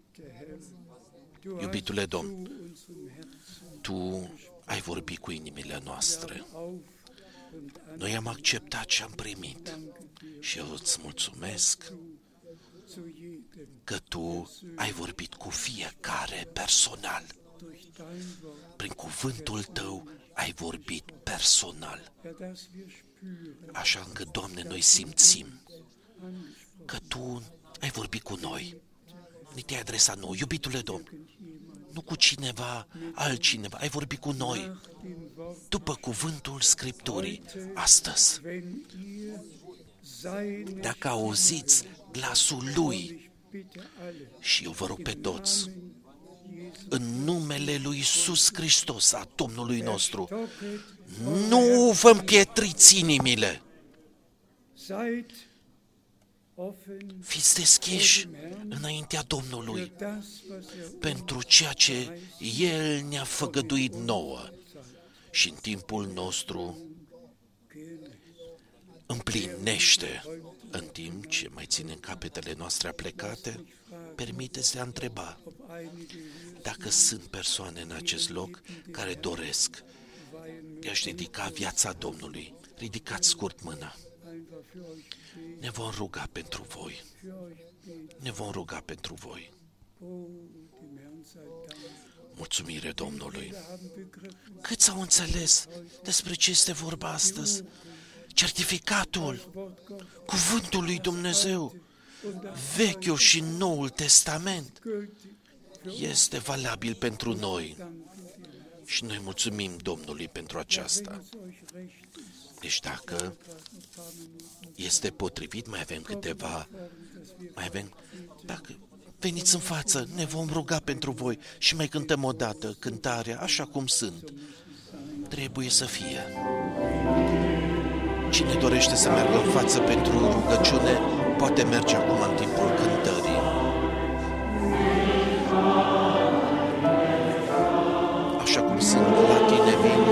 Du Iubitule Domn, hast zu unserem Herzen Tu ai vorbit cu inimile noastre. auf und an Noi am acceptat și am primit. Și eu îți mulțumesc zu jedem că Tu ai vorbit cu fiecare personal. durch dein Wort, Prin cuvântul Tău ai vorbit personal. ja, dass wir spüren, Așa încât, Doamne, noi simțim că Tu ai vorbit cu noi. Ni te-ai adresat nouă, iubitule Domn, nu cu cineva, altcineva, ai vorbit cu noi, nach dem Wort, după cuvântul Scripturii, astăzi. wenn ihr seine Dacă auziți glasul Lui, ich bitte alle, și eu vă rog pe toți, în numele lui Iisus Hristos, a Domnului nostru, nu vă împietriți inimile. Fiți deschiși înaintea Domnului pentru ceea ce El ne-a făgăduit nouă și în timpul nostru împlinește. În timp ce mai ținem capetele noastre aplecate, permiteți-le a întreba dacă sunt persoane în acest loc care doresc i-aș dedica viața Domnului. Ridicați scurt mâna. Ne vom ruga pentru voi. Ne vom ruga pentru voi. Mulțumire Domnului. Câți au înțeles despre ce este vorba astăzi? Certificatul, cuvântul lui Dumnezeu, Vechiul și Noul Testament, este valabil pentru noi. Și noi mulțumim Domnului pentru aceasta. Deci dacă este potrivit, mai avem câteva, mai avem, dacă veniți în față, ne vom ruga pentru voi și mai cântăm o dată cântarea așa cum sunt. Trebuie să fie. Cine dorește să meargă în față pentru rugăciune, poate merge acum în timpul cântării. Așa cum sunt, la tine vin.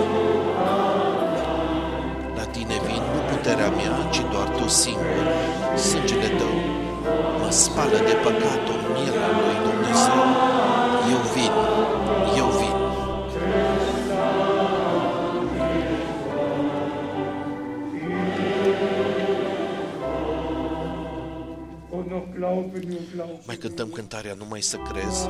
La tine vin, nu puterea mea, ci doar tu singur. Sângele tău mă spală de păcatul mila lui Dumnezeu. Eu vin, eu vin. Mai cântăm cântarea Numai să crezi.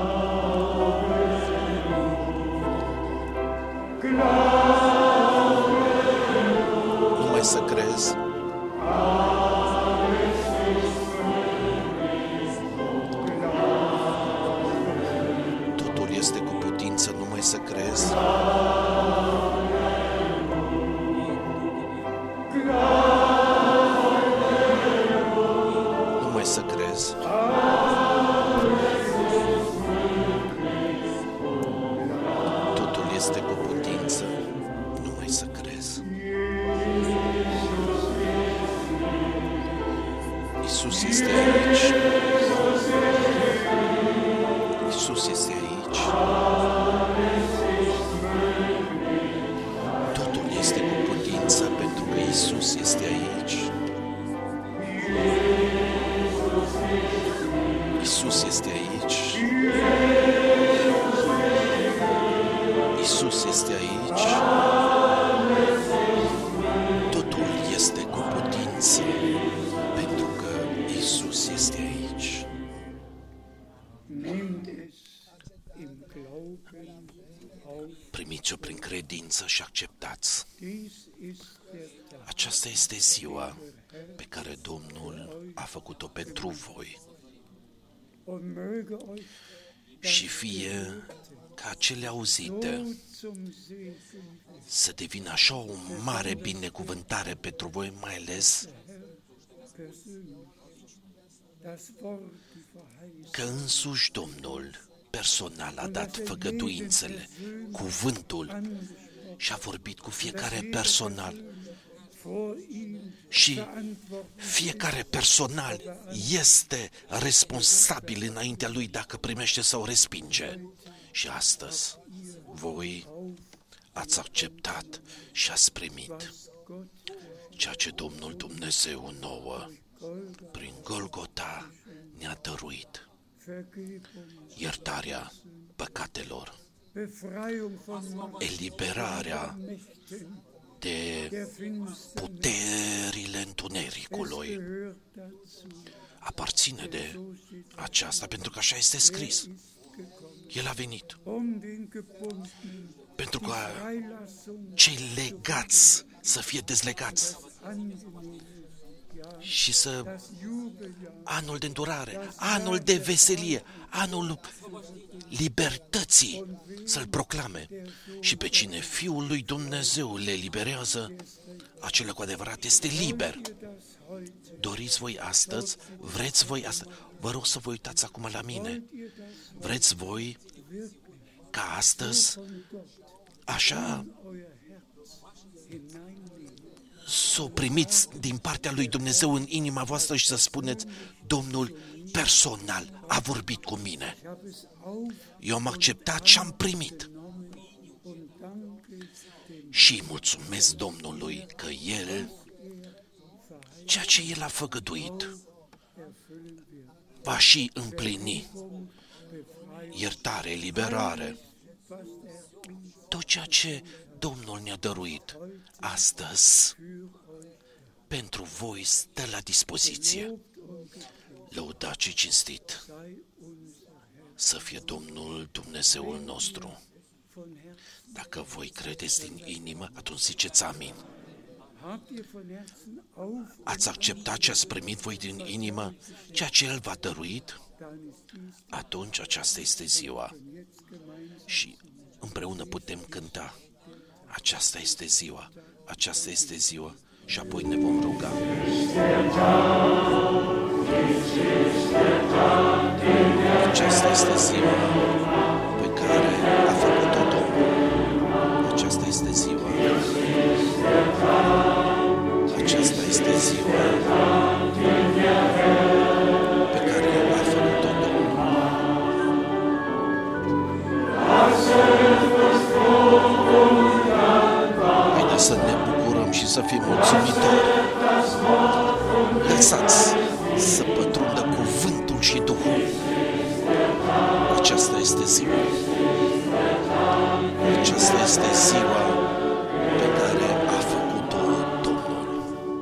Numai să crezi. Totul este cu putință, numai să crezi. Numai să crezi. Totul este cu putință, numai să crezi. Iisus este aici. Iisus este aici. Totul este cu putință pentru că Iisus este aici. Iisus este aici. Iisus este aici. Totul este cu putință pentru că Iisus este aici. Primiți-o prin credință și acceptați. Aceasta este ziua pe care Domnul a făcut-o pentru voi. Și fie ca cele auzite să devină așa o mare binecuvântare pentru voi, mai ales că însuși Domnul personal a dat făgăduințele, cuvântul și a vorbit cu fiecare personal. Și fiecare personal este responsabil înaintea lui dacă primește sau respinge. Și astăzi voi ați acceptat și ați primit ceea ce Domnul Dumnezeu nouă prin Golgota ne-a dăruit. Iertarea păcatelor, eliberarea de puterile întunericului. Aparține de aceasta, pentru că așa este scris. El a venit pentru că cei legați să fie dezlegați și să anul de îndurare, anul de veselie, anul libertății să-l proclame. Și pe cine Fiul lui Dumnezeu le eliberează, acela cu adevărat este liber. Doriți voi astăzi? Vreți voi astăzi? Vă rog să vă uitați acum la mine. Vreți voi ca astăzi, așa, să o primiți din partea lui Dumnezeu în inima voastră și să spuneți: Domnul personal a vorbit cu mine. Eu am acceptat și am primit. Și îi mulțumesc Domnului că El, ceea ce El a făgăduit, va și împlini. Iertare, eliberare, tot ceea ce Domnul ne-a dăruit astăzi pentru voi stă la dispoziție. Lăudat și cinstit să fie Domnul Dumnezeul nostru. Dacă voi credeți din inimă, atunci ziceți amin. Ați acceptat ce ați primit voi din inimă, ceea ce El v-a dăruit? Atunci aceasta este ziua. Și împreună putem cânta: aceasta este ziua, aceasta este ziua. Și apoi ne vom ruga. Aceasta este ziua pe care a făcut-o Domnul. Aceasta este ziua. Aceasta este ziua pe care a făcut-o Domnul. Haideți să ne bucurăm și să fim mulțumitori. Lăsați să pătrundă cuvântul și Duhul. Aceasta este ziua. Aceasta este ziua pe care a făcut-o Domnul.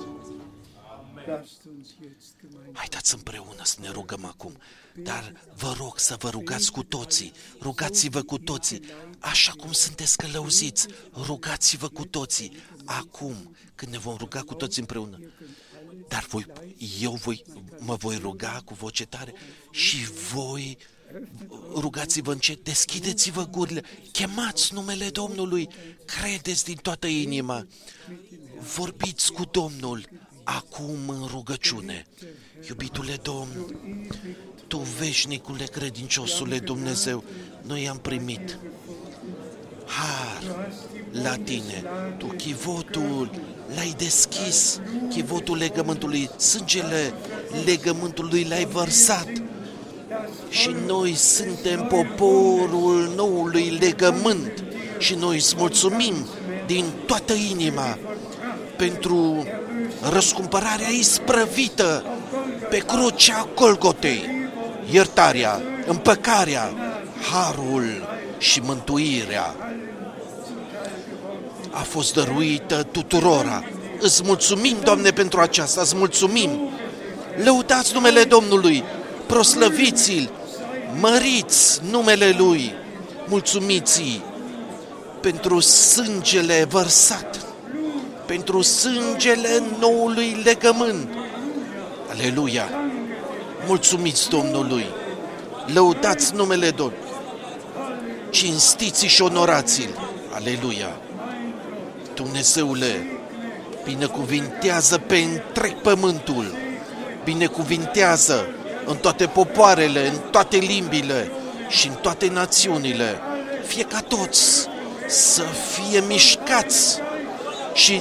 Haideți împreună să ne rugăm acum, dar vă rog să vă rugați cu toții, rugați-vă cu toții, așa cum sunteți călăuziți, rugați-vă cu toții, acum, când ne vom ruga cu toții împreună. Dar voi, eu voi, mă voi ruga cu voce tare și voi rugați-vă încet, deschideți-vă gurile, chemați numele Domnului, credeți din toată inima, vorbiți cu Domnul acum în rugăciune. Iubitule Domn, Tu, veșnicule credinciosule Dumnezeu, noi am primit har la Tine. Tu chivotul l-ai deschis, chivotul legământului, sângele legământului l-ai vărsat. Și noi suntem poporul noului legământ și noi îți mulțumim din toată inima pentru răscumpărarea isprăvită pe crucea Golgotei, iertarea, împăcarea, harul și mântuirea a fost dăruită tuturora. Îți mulțumim, Doamne, pentru aceasta, îți mulțumim. Lăudați numele Domnului, proslăviți-l, măriți numele Lui, mulțumiți-i pentru sângele vărsat, pentru sângele noului legământ. Aleluia! Mulțumiți Domnului, lăudați numele Domnului, cinstiți și onorați-l. Aleluia! Dumnezeule, binecuvintează pe întreg pământul, binecuvintează în toate popoarele, în toate limbile și în toate națiunile, fie ca toți să fie mișcați și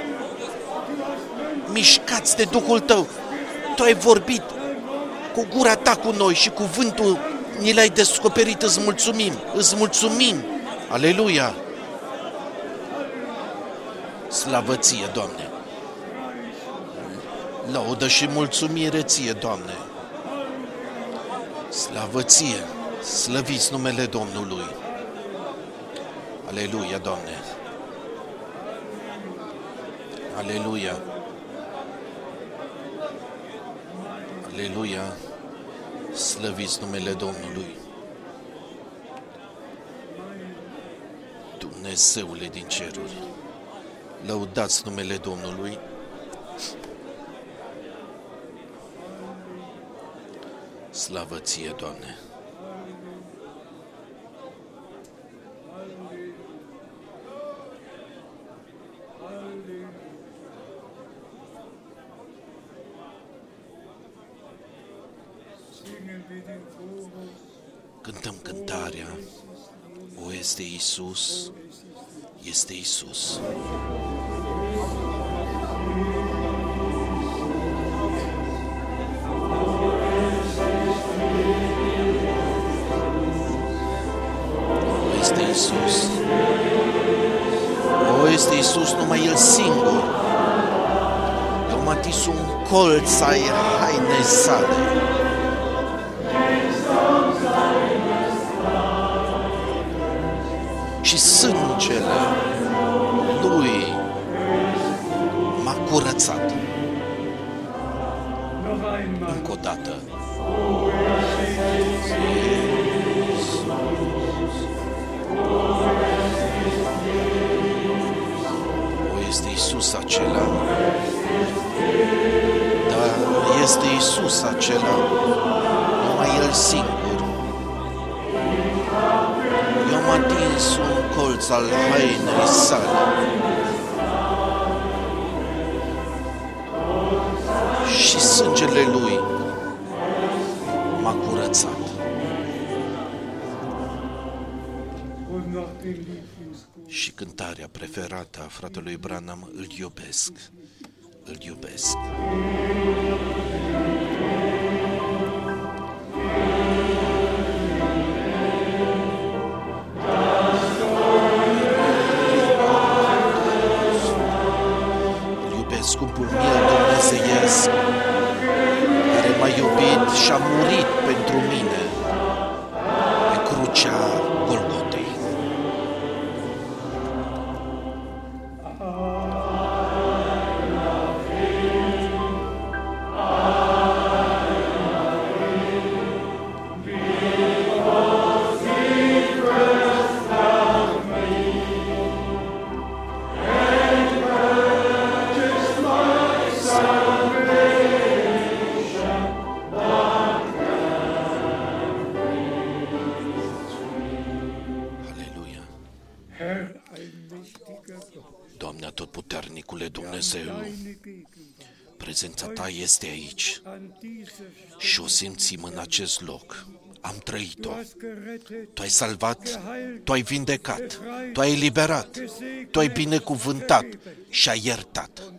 mișcați de Duhul Tău. Tu ai vorbit cu gura Ta cu noi și cuvântul ni l-ai descoperit, îți mulțumim, îți mulțumim. Aleluia! Slavă Ție, Doamne! Laudă și mulțumire Ție, Doamne! Slavă Ție! Slăviți numele Domnului! Aleluia, Doamne! Aleluia! Aleluia! Slăviți numele Domnului! Dumnezeule din ceruri, lăudați numele Domnului! Slavă Ție, Doamne! Cântăm cântarea, o, este Iisus, este Iisus. O, este Iisus. O, este Iisus, numai El singur. Eu m-am atins un colț ai hainei sale. Și sângele Lui m-a curățat. Încă o dată. O, este Iisus acela. Da, este Iisus acela. Numai El singur. Eu am atins un colț al hainei sale și sângele Lui m-a curățat. Și cântarea preferată a fratelui Branham, îl iubesc, îl iubesc. Scumpul meu dumnezeiesc, care m-a iubit și a murit pentru mine pe crucea Golgotei. Doamne atotputernicule Dumnezeu, prezența Ta este aici și o simțim în acest loc. Am trăit-o. Tu ai salvat, Tu ai vindecat, Tu ai eliberat, Tu ai binecuvântat și ai iertat.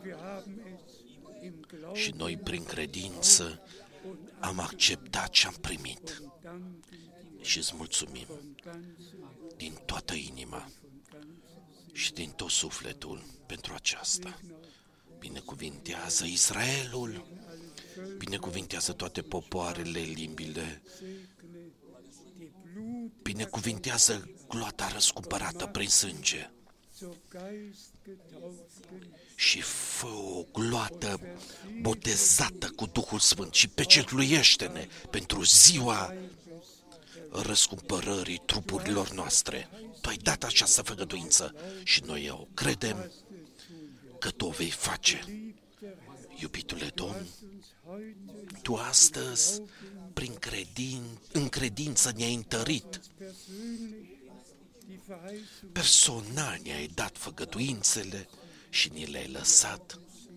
Și noi, prin credință, am acceptat și am primit. Și îți mulțumim din toată inima și din tot sufletul pentru aceasta. Binecuvintează Israelul, binecuvintează toate popoarele, limbile, binecuvintează gloata răscumpărată prin sânge și fă o gloată botezată cu Duhul Sfânt și pecetluiește-ne pentru ziua răscumpărării trupurilor noastre. Tu ai dat această făgăduință și noi o credem că Tu o vei face. Iubitule Domn, Tu astăzi, prin credin, în credință ne-ai întărit. Personal ne-ai dat făgăduințele și ni le-ai lăsat.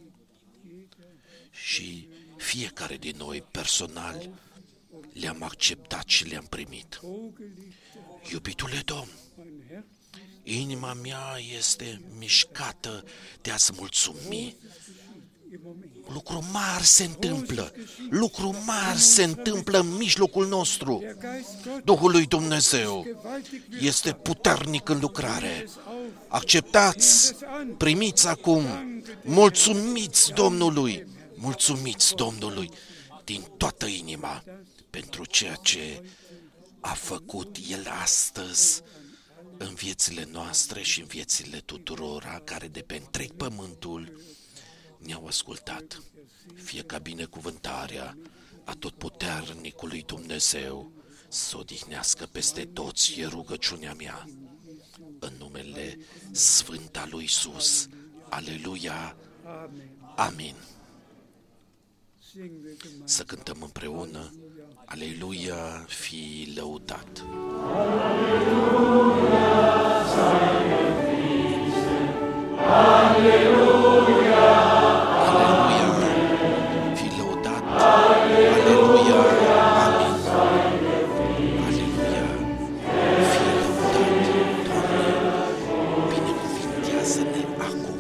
Și fiecare din noi personal le-am acceptat și le-am primit. Iubitule Domn, inima mea este mișcată de a-ți mulțumi. Lucruri mari se întâmplă, lucruri mari se întâmplă în mijlocul nostru. Duhul lui Dumnezeu este puternic în lucrare. Acceptați, primiți acum, mulțumiți Domnului, mulțumiți Domnului din toată inima pentru ceea ce a făcut El astăzi în viețile noastre și în viețile tuturora care de pe întreg pământul ne-au ascultat. Fie ca binecuvântarea atotputernicului Dumnezeu să odihnească peste toți, e rugăciunea mea. În numele Sfânt al lui Iisus. Aleluia. Amin. Să cântăm împreună. Aleluia, fi lăudat. Aleluia, fi lăudat. Aleluia, amin. Aleluia. acum.